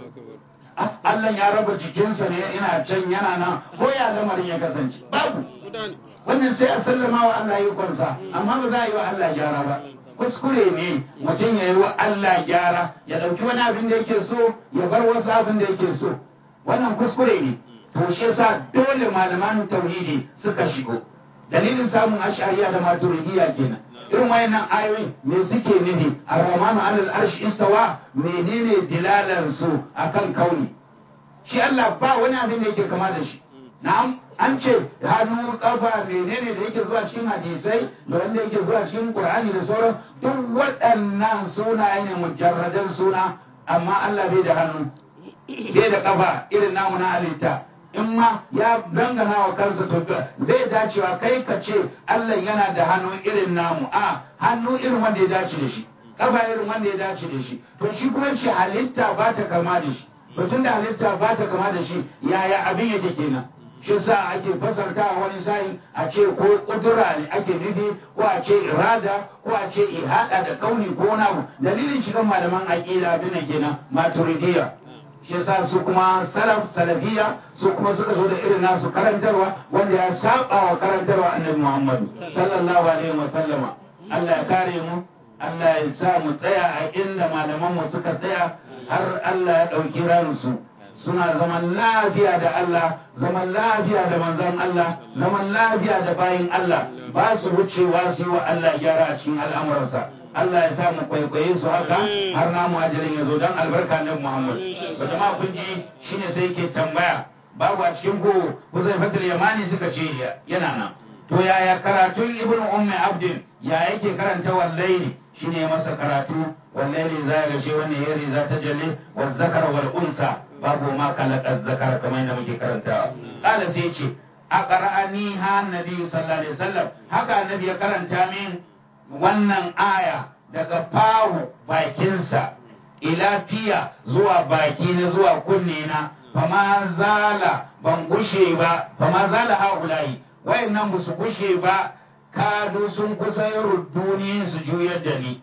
Allah ya raba jikinsa ne ina can yana nan ko ya lamarin ya kasance babu wannan sai a sallama wa Allah ikonsa amma ba za a yi wa Allah gyara ba kuskure ne mutum ya yi wa Allah gyara ya ɗauki wani abin da yake so ya bar wasu abin da yake so wannan kuskure ne to shi yasa dole malaman tauhidi suka shigo dalilin samun ash'ariya da maturidiyya kenan irin wayannan ayoyi me suke nufi ar-rahmanu 'alal arshi istawa menene dilalar su akan kauni shi Allah ba wani abin da yake kama da shi na'am an ce hannu kafa menene da yake zuwa cikin hadisai da wanda yake zuwa cikin Qur'ani da sauran duk waɗannan sunaye ne mujarradan suna amma Allah bai da hannu bai da kafa irin namu na halitta in ma ya dangana wa kansa to bai dacewa kai ka ce Allah yana da hannu irin namu a hannu irin wanda ya dace da shi kafa irin wanda ya dace da shi to shi kuma ce halitta ba ta kama da shi to tunda halitta ba ta kama da shi yaya abin yake kenan shi sa ake fasarta wani sa'in a ce ko kudura ne ake nufi ko a ce irada ko a ce ihada da kauni ko wani abu dalilin shigan malaman aqida abin da kenan maturidiyya shi yasa su kuma salaf salafiya su kuma suka zo da irin nasu karantarwa wanda ya saba wa karantarwa annabi Muhammad sallallahu alaihi wa sallama Allah ya kare mu Allah ya sa mu tsaya a inda malaman mu suka tsaya har Allah ya dauki ransu suna zaman lafiya da Allah zaman lafiya da manzon Allah zaman lafiya da bayin Allah ba su wucewa su yi wa Allah gyara a cikin al'amuransa Allah ya sa mu kwaikwaye su haka har namu ajalin ya zo don albarka na Muhammad. Ba jama'a kun ji shine sai yake tambaya babu a cikin ku Huzaifatul Yamani suka ce yana nan. To yaya karatun Ibn Ummi Abdin ya yake karanta wallahi shine masa karatu wallahi za ga shi wannan yari za ta jalle wa zakar wal unsa babu ma kalaka zakar kamar yadda muke karantawa. Kala sai ce a qara'ani ha nabi sallallahu alaihi wasallam haka annabi ya karanta min wannan aya daga fahu bakinsa ila fiya zuwa baki na zuwa kunne na fama zala ban gushe ba fama zala haulayi wayannan ba su gushe ba kadu sun kusa yin rudduni su juyar da ni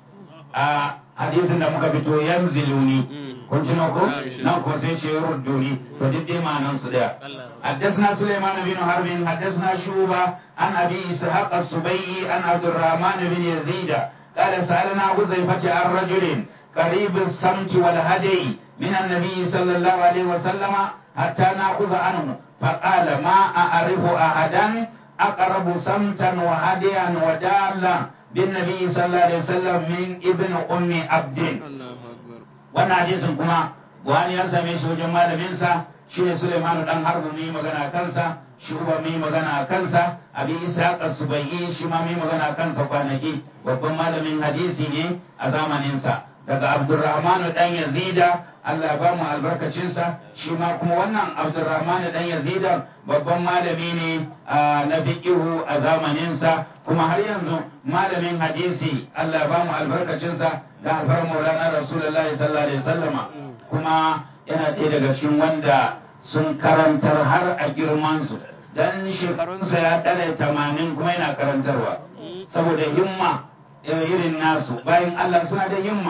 a hadisin da muka fito yanziluni kun ji ko nan kuma sai ce rudduni to duk dai ma'anan su daya حدثنا سليمان بن حرب حدثنا شوبة عن أبي إسحاق السبيعي عن عبد الرحمن بن يزيد قال سألنا حذيفة عن رجل قريب الصمت والهدي من النبي صلى الله عليه وسلم حتى نأخذ عنه فقال ما أعرف أحدا أقرب صمتا وهديا ودالا بالنبي صلى الله عليه وسلم من ابن أم عبد وانا حديث كما وأن يسمي شو جمال منسى shine Suleimanu dan Harbu mai magana kansa Shuba mai magana kansa Abi Ishaq as-Subayyi shi ma mai magana kansa kwanaki babban malamin hadisi ne a zamanin sa daga Abdurrahman dan Yazida Allah ba mu albarkacin sa shi ma kuma wannan Abdurrahman dan Yazida babban malami ne na fiqhu a zamanin sa kuma har yanzu malamin hadisi Allah ba mu albarkacin sa da alfar Maulana Rasulullahi sallallahu alaihi wasallama kuma yana ɗaya daga cikin wanda sun karantar har a girmansu dan shekarunsa ya ɗare tamanin kuma yana karantarwa saboda himma irin nasu bayan Allah suna da himma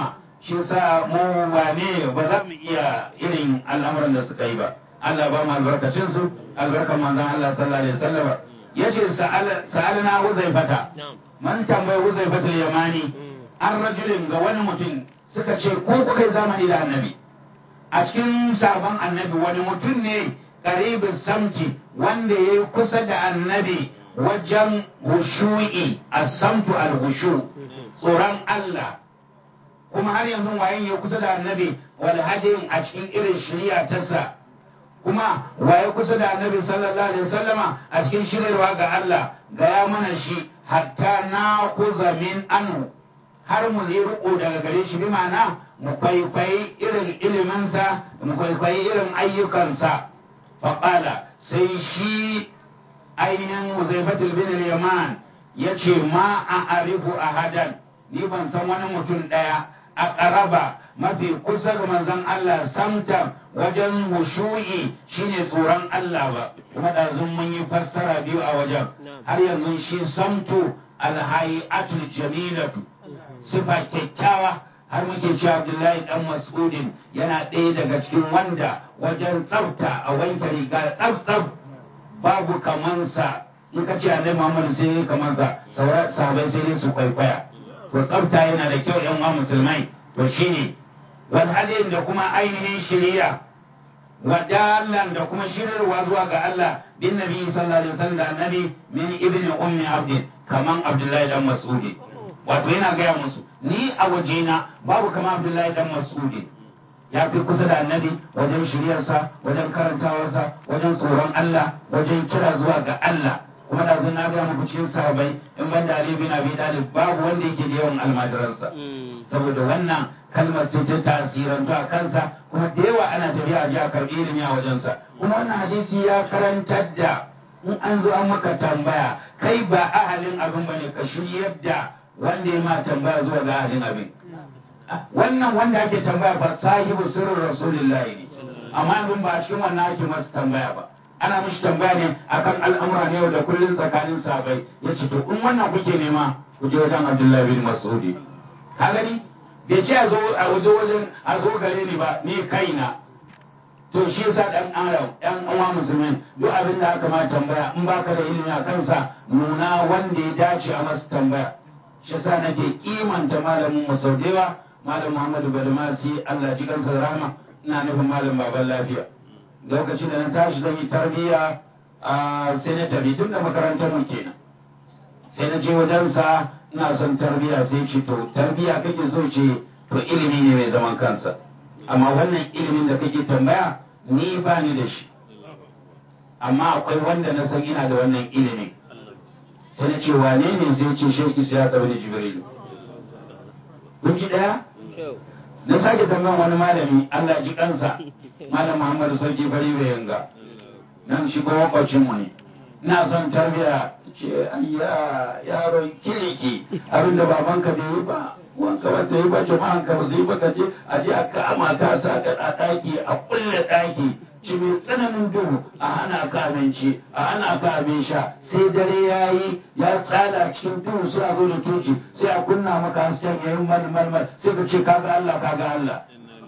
shi sa mu wane ba za mu iya irin al'amuran da suka yi ba. Allah ba mu albarkacin su, albarkan manzon Allah sallallahu alaihi wasallam. Yace sa'alna Huzaifata, man tambayi Huzaifatul Yamani an rajulin ga wani mutum suka ce ko kuka yi zamani da annabi. A cikin sabon annabi wani mutum ne qaribus samti wanda yayi kusa da annabi wajen hushu'i as-samtu al-hushu tsoron Allah. Kuma har yanzu wayan ya kusa da annabi wal hadin a cikin irin shari'a tasa. Kuma waye kusa da annabi sallallahu alaihi wasallama a cikin shiryarwa ga Allah gaya mana shi hatta na kuza min anhu har mu yi riko daga gare shi bi ma'ana mu kwaikwayi irin iliminsa mu kwaikwayi irin ayyukansa. Faƙala sai shi ainihin Huzaifatul bin al-Yaman ya ce ma a arifu ahadan ni ban san wani mutum ɗaya a ƙaraba mafi kusa ga manzon Allah samta wajen hushu'i shine tsoron Allah ba. Kuma ɗazun mun yi fassara biyu a wajen har yanzu shi samtu alhayi'atul jamilatu sifa kyakkyawa har muke cewa Abdullahi dan Mas'udin yana ɗaya daga cikin wanda wajen tsafta a wanke riga tsaf tsaf babu kamansa. In ka ce annabi Muhammad sai yi kamansa sauran sahabai sai dai su kwaikwaya. To tsafta yana da kyau yan uwa musulmai. To shine wal hadin da kuma ainihin shiriya wadalan da kuma shirirwa zuwa ga Allah bin nabi sallallahu alaihi wasallam da annabi min ibni ummi abdin kaman Abdullahi dan Mas'udi. Wato yana gaya musu ni a wajena babu kama Abdullahi dan Mas'udi. Ya fi kusa da annabi wajen shiryarsa, wajen karantawarsa, wajen tsoron Allah, wajen kira zuwa ga Allah. Kuma da zan na gaya muku cikin sahabbai in ban da Ali bin Abi Talib babu wanda yake da yawan almajiransa. Saboda wannan kalmar ce ta tasirantu a kansa kuma da yawa ana tafiya a ji a karɓi ilimi a wajensa. Kuma wannan hadisi ya karantar da in an zo an maka tambaya kai ba ahalin abin bane ka shiryar da wanda ya ma tambaya zuwa ga ahalin abin. Wannan wanda ake tambaya ba sahibu sirrin Rasulullahi ne, amma yanzu ba a cikin wannan ake masa tambaya ba. Ana mishi tambaya ne akan al'amura ne yau da kullun tsakanin sahabbai. Ya ce to in wannan kuke nema ku je wajen Abdullahi bin Mas'udi. Ka gani? Bai ce a zo a waje wajen a zo gare ni ba ni kaina. To shi yasa dan Arab yan uwa musulmin duk abin da aka ma tambaya in baka da ilimi a kansa nuna wanda ya dace a masa tambaya. Shi yasa nake kimanta malamin mu sau da yawa malam Muhammadu Badmasi Allah ji kansa da rahama ina nufin malam baban lafiya. Lokacin da na tashi zan yi tarbiyya sai na tafi tun da makarantar mu kenan. Sai na je wajensa ina son tarbiyya sai ce to tarbiyya kake so ce to ilimi ne mai zaman kansa. Amma wannan ilimin da kake tambaya ni ba ni da shi. Amma akwai wanda na san ina da wannan ilimin. Sai na ce wane ne sai ce Sheikh Isa bin Jibril. Kun ji daya? Na sake tambayan wani malami Allah ji kansa Malam Muhammadu Sarki Bari Yanga nan shigo makwacin mu ne ina son tarbiya ce ayya yaro kiriki abinda babanka bai yi ba wanka ba ta yi ba jama'an ka ba su yi ba ka je a je a kama ka sa ka a daki a kulle daki ci mai tsananin duhu a hana ka abinci a hana ka abin sha sai dare ya yi ya tsala cikin duhu sai a zo da toci sai a kunna maka hasken yayin malmal sai ka ce kaga Allah kaga Allah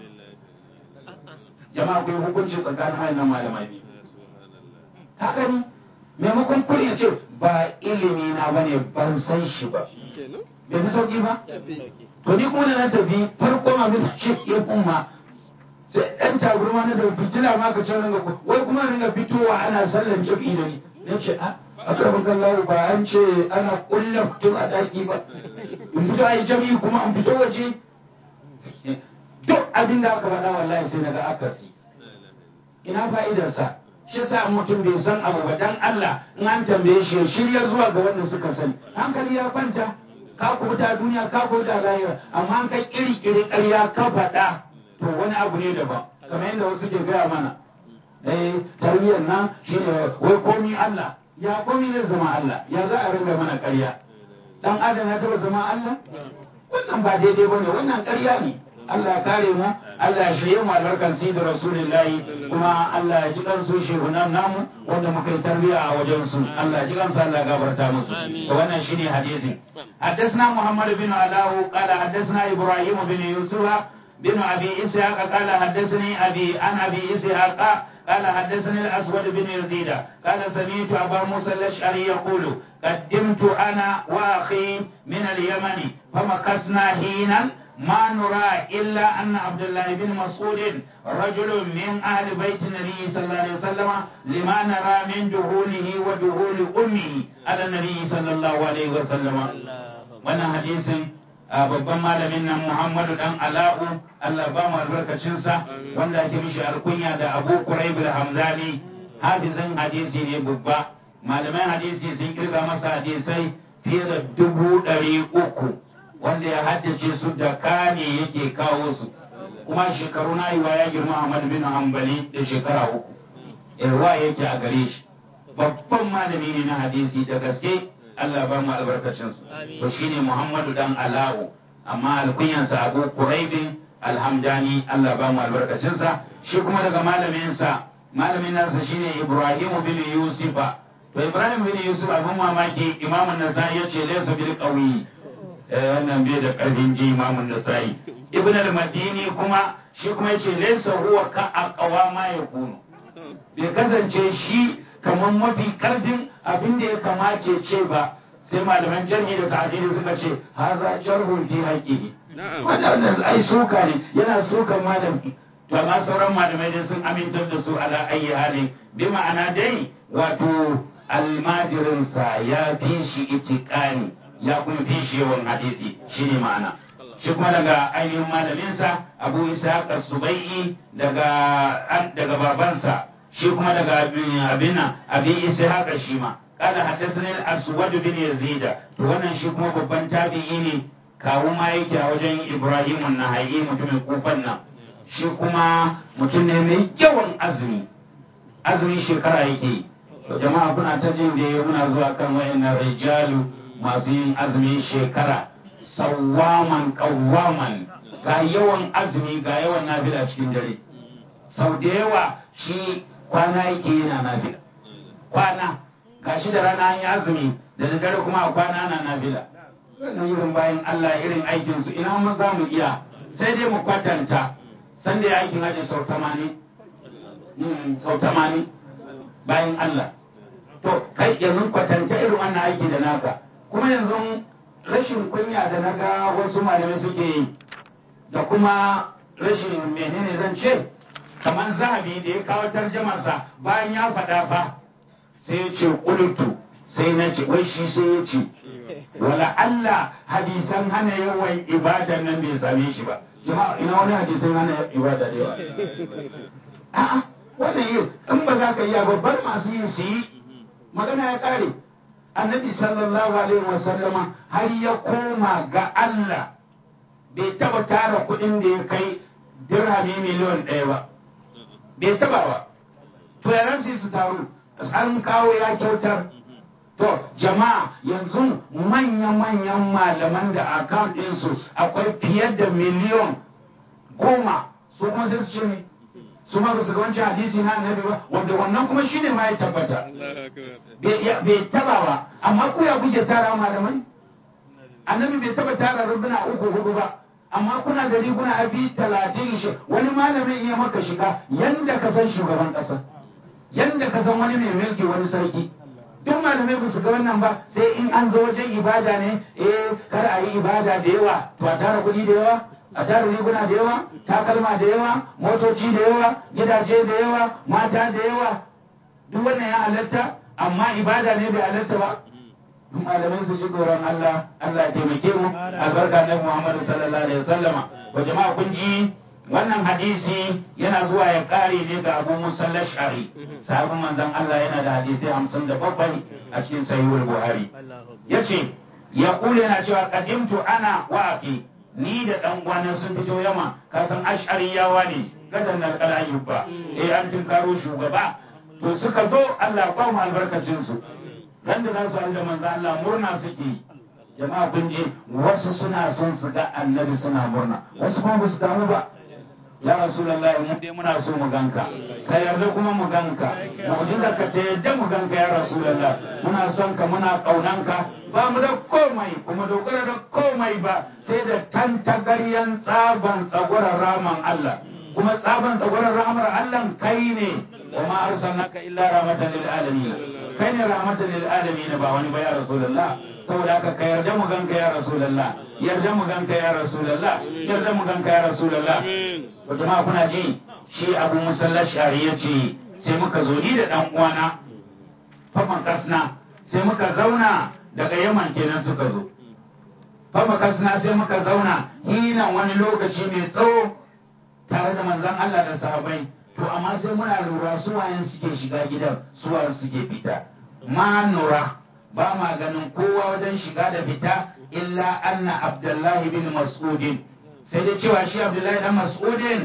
jama'a ku yi hukunci tsakanin wayannan malamai ne ka gani maimakon kun ya ce ba ilimi na bane ban san shi ba bai fi sauki ba to ni kuma da na tafi farkon abin da ce ya umma sai ɗan taburma na da fitila ma ka can ringa wai kuma ringa fitowa ana sallan jam'i da ni na ce a akrabin kallahu ba an ce ana kulle mutum a daki ba in fito a yi jam'i kuma an fito waje duk abin da aka faɗa wallahi sai naga akasi ina fa'idarsa shi sa mutum bai san abu ba dan Allah in an tambaye shi shirya zuwa ga wanda suka sani hankali ya kwanta ka kubuta duniya ka kubuta lahira amma an kai kiri-kiri ƙarya ka faɗa to wani abu ne daban kamar yadda wasu ke gaya mana eh tarbiyyar nan shine wai komi Allah ya komi zai zama Allah ya za a ringa mana ƙarya dan adam ya taɓa zama Allah wannan ba daidai bane wannan ƙarya ne Allah ya kare mu Allah ya shirye mu albarkan sidi rasulullahi kuma Allah ya ji kansu shehunan namu wanda muka yi tarbiya a wajen su Allah ya ji kansu Allah ya gafarta musu to wannan shine hadisi حدثنا محمد بن علاء قال حدثنا ابراهيم بن يوسف بن ابي اسحاق قال حدثني ابي عن ابي اسحاق قال حدثني الاسود بن يزيد قال سمعت ابا موسى الاشعري يقول قدمت انا واخي من اليمن فمكثنا حينا ما نرى الا ان عبد الله بن مسعود رجل من اهل بيت النبي صلى الله عليه وسلم لما نرى من دخوله ودخول امه على النبي صلى الله عليه وسلم. wannan hadisin babban malamin nan Muhammadu dan Ala'u Allah ba mu albarkacinsa wanda ake mishi alkunya da Abu Quraib al-Hamzani hafizin hadisi ne babba malaman hadisi sun kirga masa hadisai fiye da dubu ɗari uku wanda ya haddace su da kane yake kawo su kuma shekaru na yi ya girma Ahmad bin Hanbali da shekara uku irwa yake a gare shi babban malami ne na hadisi da gaske Allah ba mu albarkacin su to shine Muhammadu dan Ala'u amma alkunyansa Abu Quraib Alhamdani Allah ba mu albarkacin sa shi kuma daga malamin sa malamin nasa shine Ibrahim bin Yusufa to Ibrahim bin Yusuf abun mamaki Imam an-Nasa'i yace laysa bil qawi eh wannan bai da karfin ji Imam an-Nasa'i Ibn al-Madini kuma shi kuma yace laysa huwa ka aqwa ma yakunu bai kasance shi kamar mafi karfin abin da ya kamace ce ba sai malaman jarhi da ta'dili suka ce haza jarhun fi haqqihi wannan ai suka ne yana suka malami to amma sauran malamai dai sun amintar da su ala ayi hali bi ma'ana dai wato almajirin sa ya fi shi itiqani ya kuma fi shi yawan hadisi shine ma'ana shi kuma daga ainihin malamin sa Abu Ishaq as-Subai'i daga daga babansa shi kuma daga abina abi ishaq shi ma kada haddathani al-aswad bin yazid to wannan shi kuma babban tabi'i ne kawo ma yake a wajen Ibrahim an-Nahayi mutumin kufan nan shi kuma mutum ne mai yawan azumi azumi shekara yake to jama'a kuna ta jin da muna zuwa kan wayannan rijalu masu yin azumin shekara sawwaman qawwaman ga yawan azumi ga yawan nafila cikin dare sau da yawa shi kwana yake yana nafila kwana gashi da rana an yi azumi da daddare kuma a kwana ana nafila wannan irin bayan Allah irin aikin su ina mun za mu iya sai dai mu kwatanta san da aikin haji sau tamanin sau tamanin bayan Allah to kai yanzu kwatanta irin wannan aiki da naka kuma yanzu rashin kunya da naga wasu malamai suke yi da kuma rashin menene zan ce kamar zahabi da ya kawo tarjamarsa bayan ya faɗa fa sai ya ce ƙulutu sai na ce wai shi sai ya ce wala Allah hadisan hana yawan ibada nan bai same shi ba jama'a ina wani hadisan hana ibada da yawa a'a wannan yi in ba za ka yi babbar masu yin su yi magana ya kare annabi sallallahu alaihi wasallama har ya koma ga Allah bai taba tara kuɗin da ya kai dirhami miliyon ɗaya ba bai taba ba to yaran sai su taru an kawo ya kyautar to jama'a yanzu manya-manyan malaman da account ɗinsu akwai fiye da miliyon goma su kuma sai su ce ne su ma ba su ga wancan hadisi na annabi ba wanda wannan kuma shine ma ya tabbata bai taba ba amma ku ya kuke tara malamai annabi bai taba tara rubuna uku hudu ba amma kuna da riguna abi talatin shi wani malamin ya maka shiga yanda ka san shugaban kasa yanda ka san wani mai mulki wani sarki duk malamai ba su ga wannan ba sai in an zo wajen ibada ne eh kar a yi ibada da yawa to a tara kuɗi da yawa a tara riguna da yawa takalma da yawa motoci da yawa gidaje da yawa mata da yawa duk wannan ya halatta amma ibada ne bai halatta ba malamai su ji tsoron Allah Allah ya taimake mu albarka na Muhammadu sallallahu alaihi wasallama wa jama'a kun ji wannan hadisi yana zuwa ya kare ne ga Abu Musa al-Ash'ari sahabin manzon Allah yana da hadisi hamsin da bakwai a cikin sahihul Buhari yace ya kula yana cewa qadimtu ana wa afi ni da dan gwanan sun fito yama ka san ash'ariyawa ne gadan al-ayyuba eh an tinkaro shugaba to suka zo Allah ba mu albarkacin su dan da za su alda manzo Allah murna suke jama'a kun ji wasu suna son su ga annabi suna murna wasu kuma ba su damu ba ya rasulullahi mu dai muna so mu ganka ka yarda kuma mu ganka mu'jizar ka ta yarda mu ganka ya rasulullah muna son ka muna kaunanka ba mu da komai kuma dogara da komai ba sai da tantagaryan tsaban tsagoran raman Allah kuma tsaban tsagoran ramar Allah kai ne wa ma arsalnaka illa rahmatan lil alamin kai ne rahmatan lil alamin ba wani ba ya rasulullah saboda haka ka yarda mu ganka ya rasulullah yarda mu ganka ya rasulullah yarda mu ganka ya rasulullah to jama'a kuna ji shi Abu Musa al-Ash'ari yace sai muka zo ni da dan uwana faman kasna sai muka zauna daga Yaman kenan suka zo faman kasna sai muka zauna hinan wani lokaci mai tsawo tare da manzon Allah da sahabbai to amma sai muna lura su wayan suke shiga gidan su wayan suke fita ma nura ba ma ganin kowa wajen shiga da fita illa anna Abdullahi bin Mas'udin sai dai cewa shi Abdullahi dan Mas'udin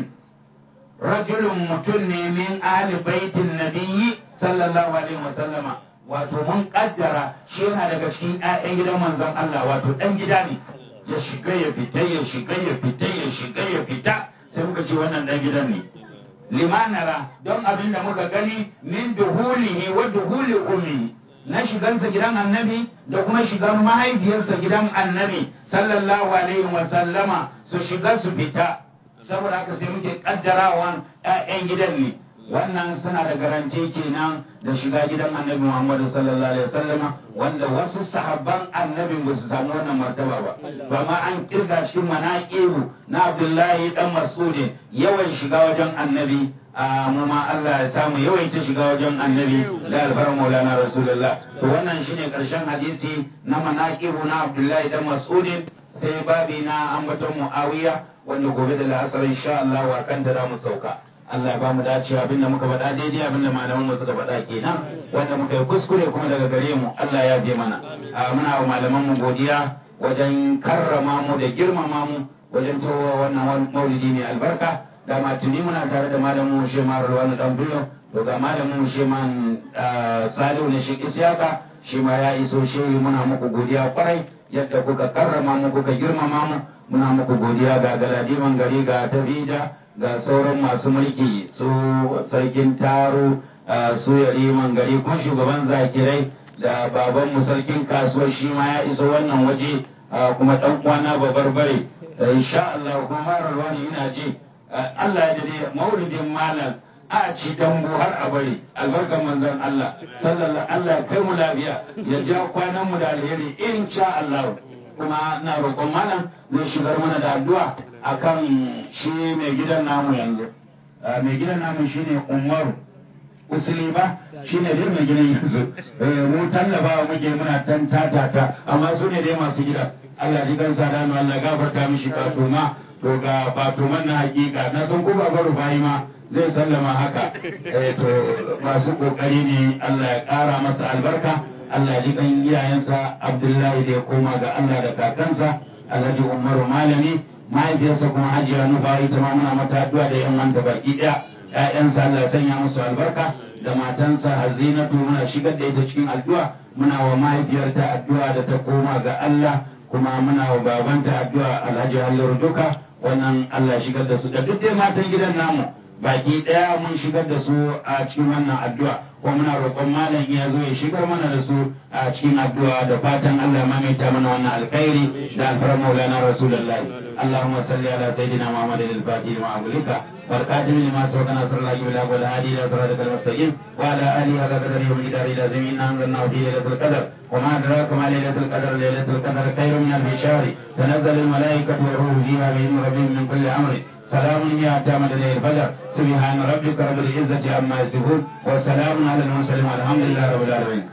rajulun mutum ne min ahli baitin nabiyyi sallallahu alaihi wasallama wato mun kaddara shi yana daga cikin ƴaƴan gidan manzon Allah wato dan gida ne ya shiga ya fita ya shiga ya fita ya shiga ya fita sai muka ce wannan dan gidan ne limanara don abin da muka gani min duhulihi wa duhuli ummi na shigansa gidan annabi da kuma shigan mahaifiyarsa gidan annabi sallallahu alaihi wa sallama su shiga su fita saboda haka sai muke kaddarawan ƴaƴan gidan ne wannan suna da garanti kenan da shiga gidan annabi Muhammad sallallahu alaihi wa sallama wanda wasu sahabban annabin ba su samu wannan martaba ba ba ma an kirga cikin manaqibu na Abdullahi dan Mas'ud yawan shiga wajen annabi a mu ma Allah ya samu yawaita shiga wajen annabi da alfarar maulana rasulullah to wannan shine karshen hadisi na manaqibu na Abdullahi dan Mas'ud sai babi na ambaton Muawiya wanda gobe da la'asar insha Allah wa kan da mu sauka Allah ba mu dace abinda muka faɗa daidai abinda malaman mu suka faɗa kenan wanda muka yi kuskure kuma daga gare mu Allah ya je mana muna wa malaman mu godiya wajen karrama mu da girmama mu wajen tawo wannan maulidi mai albarka da ma tuni muna tare da malamin mu Shehu Marwan dan Bello to ga malamin mu Shehu Man Salihu ne shi Isiyaka shi ma ya iso shehi muna muku godiya kwarai yadda kuka karrama mu kuka girmama mu muna muku godiya ga galadiman gari ga tafida ga sauran masu mulki su sarkin taro su yariman gari kuma shugaban zakirai da baban mu sarkin kasuwar shi ma ya iso wannan waje kuma dan uwana babarbare insha Allah kuma mararwani ina ji Allah ya dade maulidin malam a ci dambu har a bari albarkar manzon Allah sallallahu Allah kai mu lafiya ya ja kwanan mu da alheri insha Allah kuma na roƙon malam zai shigar mana da addu'a akan shi mai gidan namu yanzu mai gidan namu shine Umaru Usuli ba shine dai mai gidan yanzu mu tallafa muke muna tan tatata amma su ne dai masu gida Allah ji kansa da Allah gafarta mishi fatuma to ga fatuman na hakika na san ko baba Rufai ma zai sallama haka eh to masu kokari ne Allah ya kara masa albarka Allah ji kan iyayensa Abdullahi da ya koma ga Allah da kakansa Alhaji Umaru Malami mahaifiyarsa kuma Hajiya Nufa ita ma muna mata addu'a da yan wanda baki daya ƴaƴansa Allah ya sanya musu albarka da matansa Hazinatu muna shigar da ita cikin addu'a muna wa mahaifiyarta addu'a da ta koma ga Allah kuma muna wa babanta addu'a Alhaji Halliru duka wannan Allah shigar da su da duk dai matan gidan namu baki daya mun shigar da su a cikin wannan addu'a ko muna roƙon malam ya zo ya shigar mana da su a cikin addu'a da fatan Allah ma mai ta mana wannan alkhairi da alfarar maulana rasulullahi Allahumma salli ala sayyidina Muhammad al-Fatih wa abulika wal qadim lima sabaqana sallallahu alaihi wa alihi ila siratal mustaqim wa ala alihi wa qadarihi wa miqdarihi ila zamin anzalna fi lailatul qadr wa ma adraka ma lailatul qadr lailatul qadr khairun min alf shahr tanazzalu al malaikatu wa ruhu fiha bi idhni rabbihim min kulli amrin سلام يا تام الليل الفجر سبحان ربك رب العزة عما يصفون وسلام على المرسلين والحمد لله رب العالمين.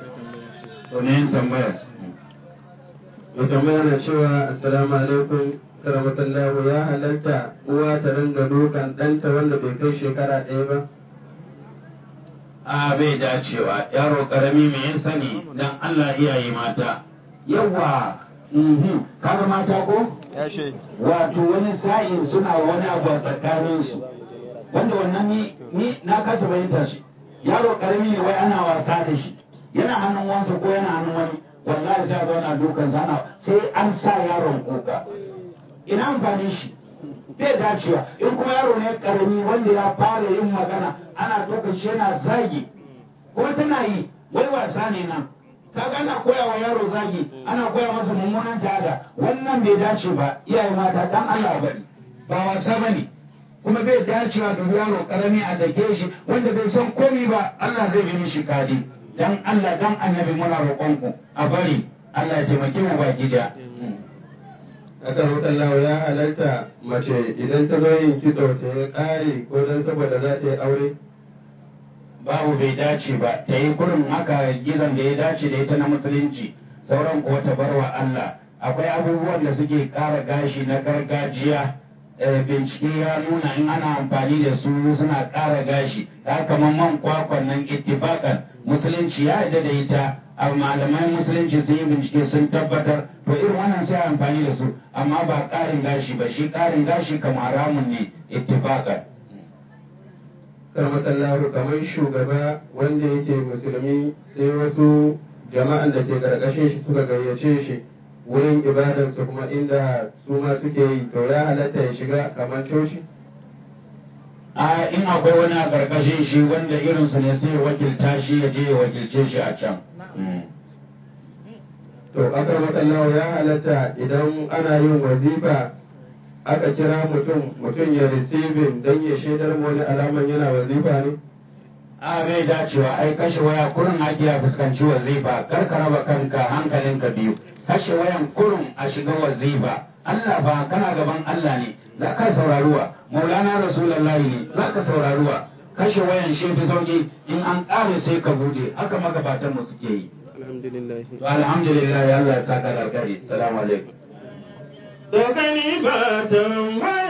ونين تنبيه. وتنبيه cewa assalamu alaikum karamatallahu ya halarta uwa ta ringa dukan ɗanta wanda bai kai shekara ɗaya ba. A bai dacewa yaro karami mai yin sani dan Allah iyaye mata. Yawwa kaga mata ko? Wato wani sa'in suna wani abu a tsakaninsu wanda wannan ni ni na kasa fahimta shi yaro karami ne wai ana wasa da shi yana hannun wansa ko yana hannun wani wallahi sai a zauna dukan sana sai an sa yaron kuka ina amfanin shi bai dacewa in kuma yaro ne karami wanda ya fara yin magana ana dukan shi yana zagi kuma tana yi wai wasa ne nan kaga ana koya wa yaro zagi ana koya masa mummunan ta'ada wannan bai dace ba iyaye mata dan Allah bari ba wasa bane kuma bai dacewa da yaro karami a dake shi wanda bai san komai ba Allah zai bi mishi kadi dan Allah dan annabi muna roƙon ku a bari Allah ya taimake mu baki da akan wutallahu ya halarta mace idan ta zo yin kitso ta ya ƙare ko don saboda za ta yi aure babu bai dace ba ta yi kurin haka gizon da ya dace da ita na musulunci sauran kuwa ta barwa Allah akwai abubuwan da suke ƙara gashi na gargajiya bincike ya nuna in ana amfani da su suna ƙara gashi ta kamar man kwakwan nan ittifakan musulunci ya yarda da ita a malamai musulunci sun yi bincike sun tabbatar to irin wannan sai amfani da su amma ba ƙarin gashi ba shi ƙarin gashi kamar haramun ne ittifakan karmatallahu kamar shugaba wanda yake musulmi sai wasu jama'an da ke karkashin shi suka gayyace shi wurin ibadarsu kuma inda su ma suke yi to ya halatta ya shiga kamar coci a in akwai wani a karkashin shi wanda irinsu ne sai ya wakilta shi ya je ya wakilce shi a can to akarmatallahu ya halatta idan ana yin wazifa aka kira mutum mutum ya receiving don ya shaidar mu wani alaman yana wazifa ne a bai dacewa ai kashe waya kurin ake a fuskanci wazifa kar ka raba kanka hankalinka biyu kashe wayan kurin a shiga wazifa Allah ba kana gaban Allah ne za ka sauraruwa maulana rasulullahi ne za ka sauraruwa kashe wayan shi fi sauki in an ƙare sai ka bude haka magabatan mu suke yi alhamdulillah to alhamdulillah Allah ya saka da alkhairi assalamu alaikum da gani ba tambaya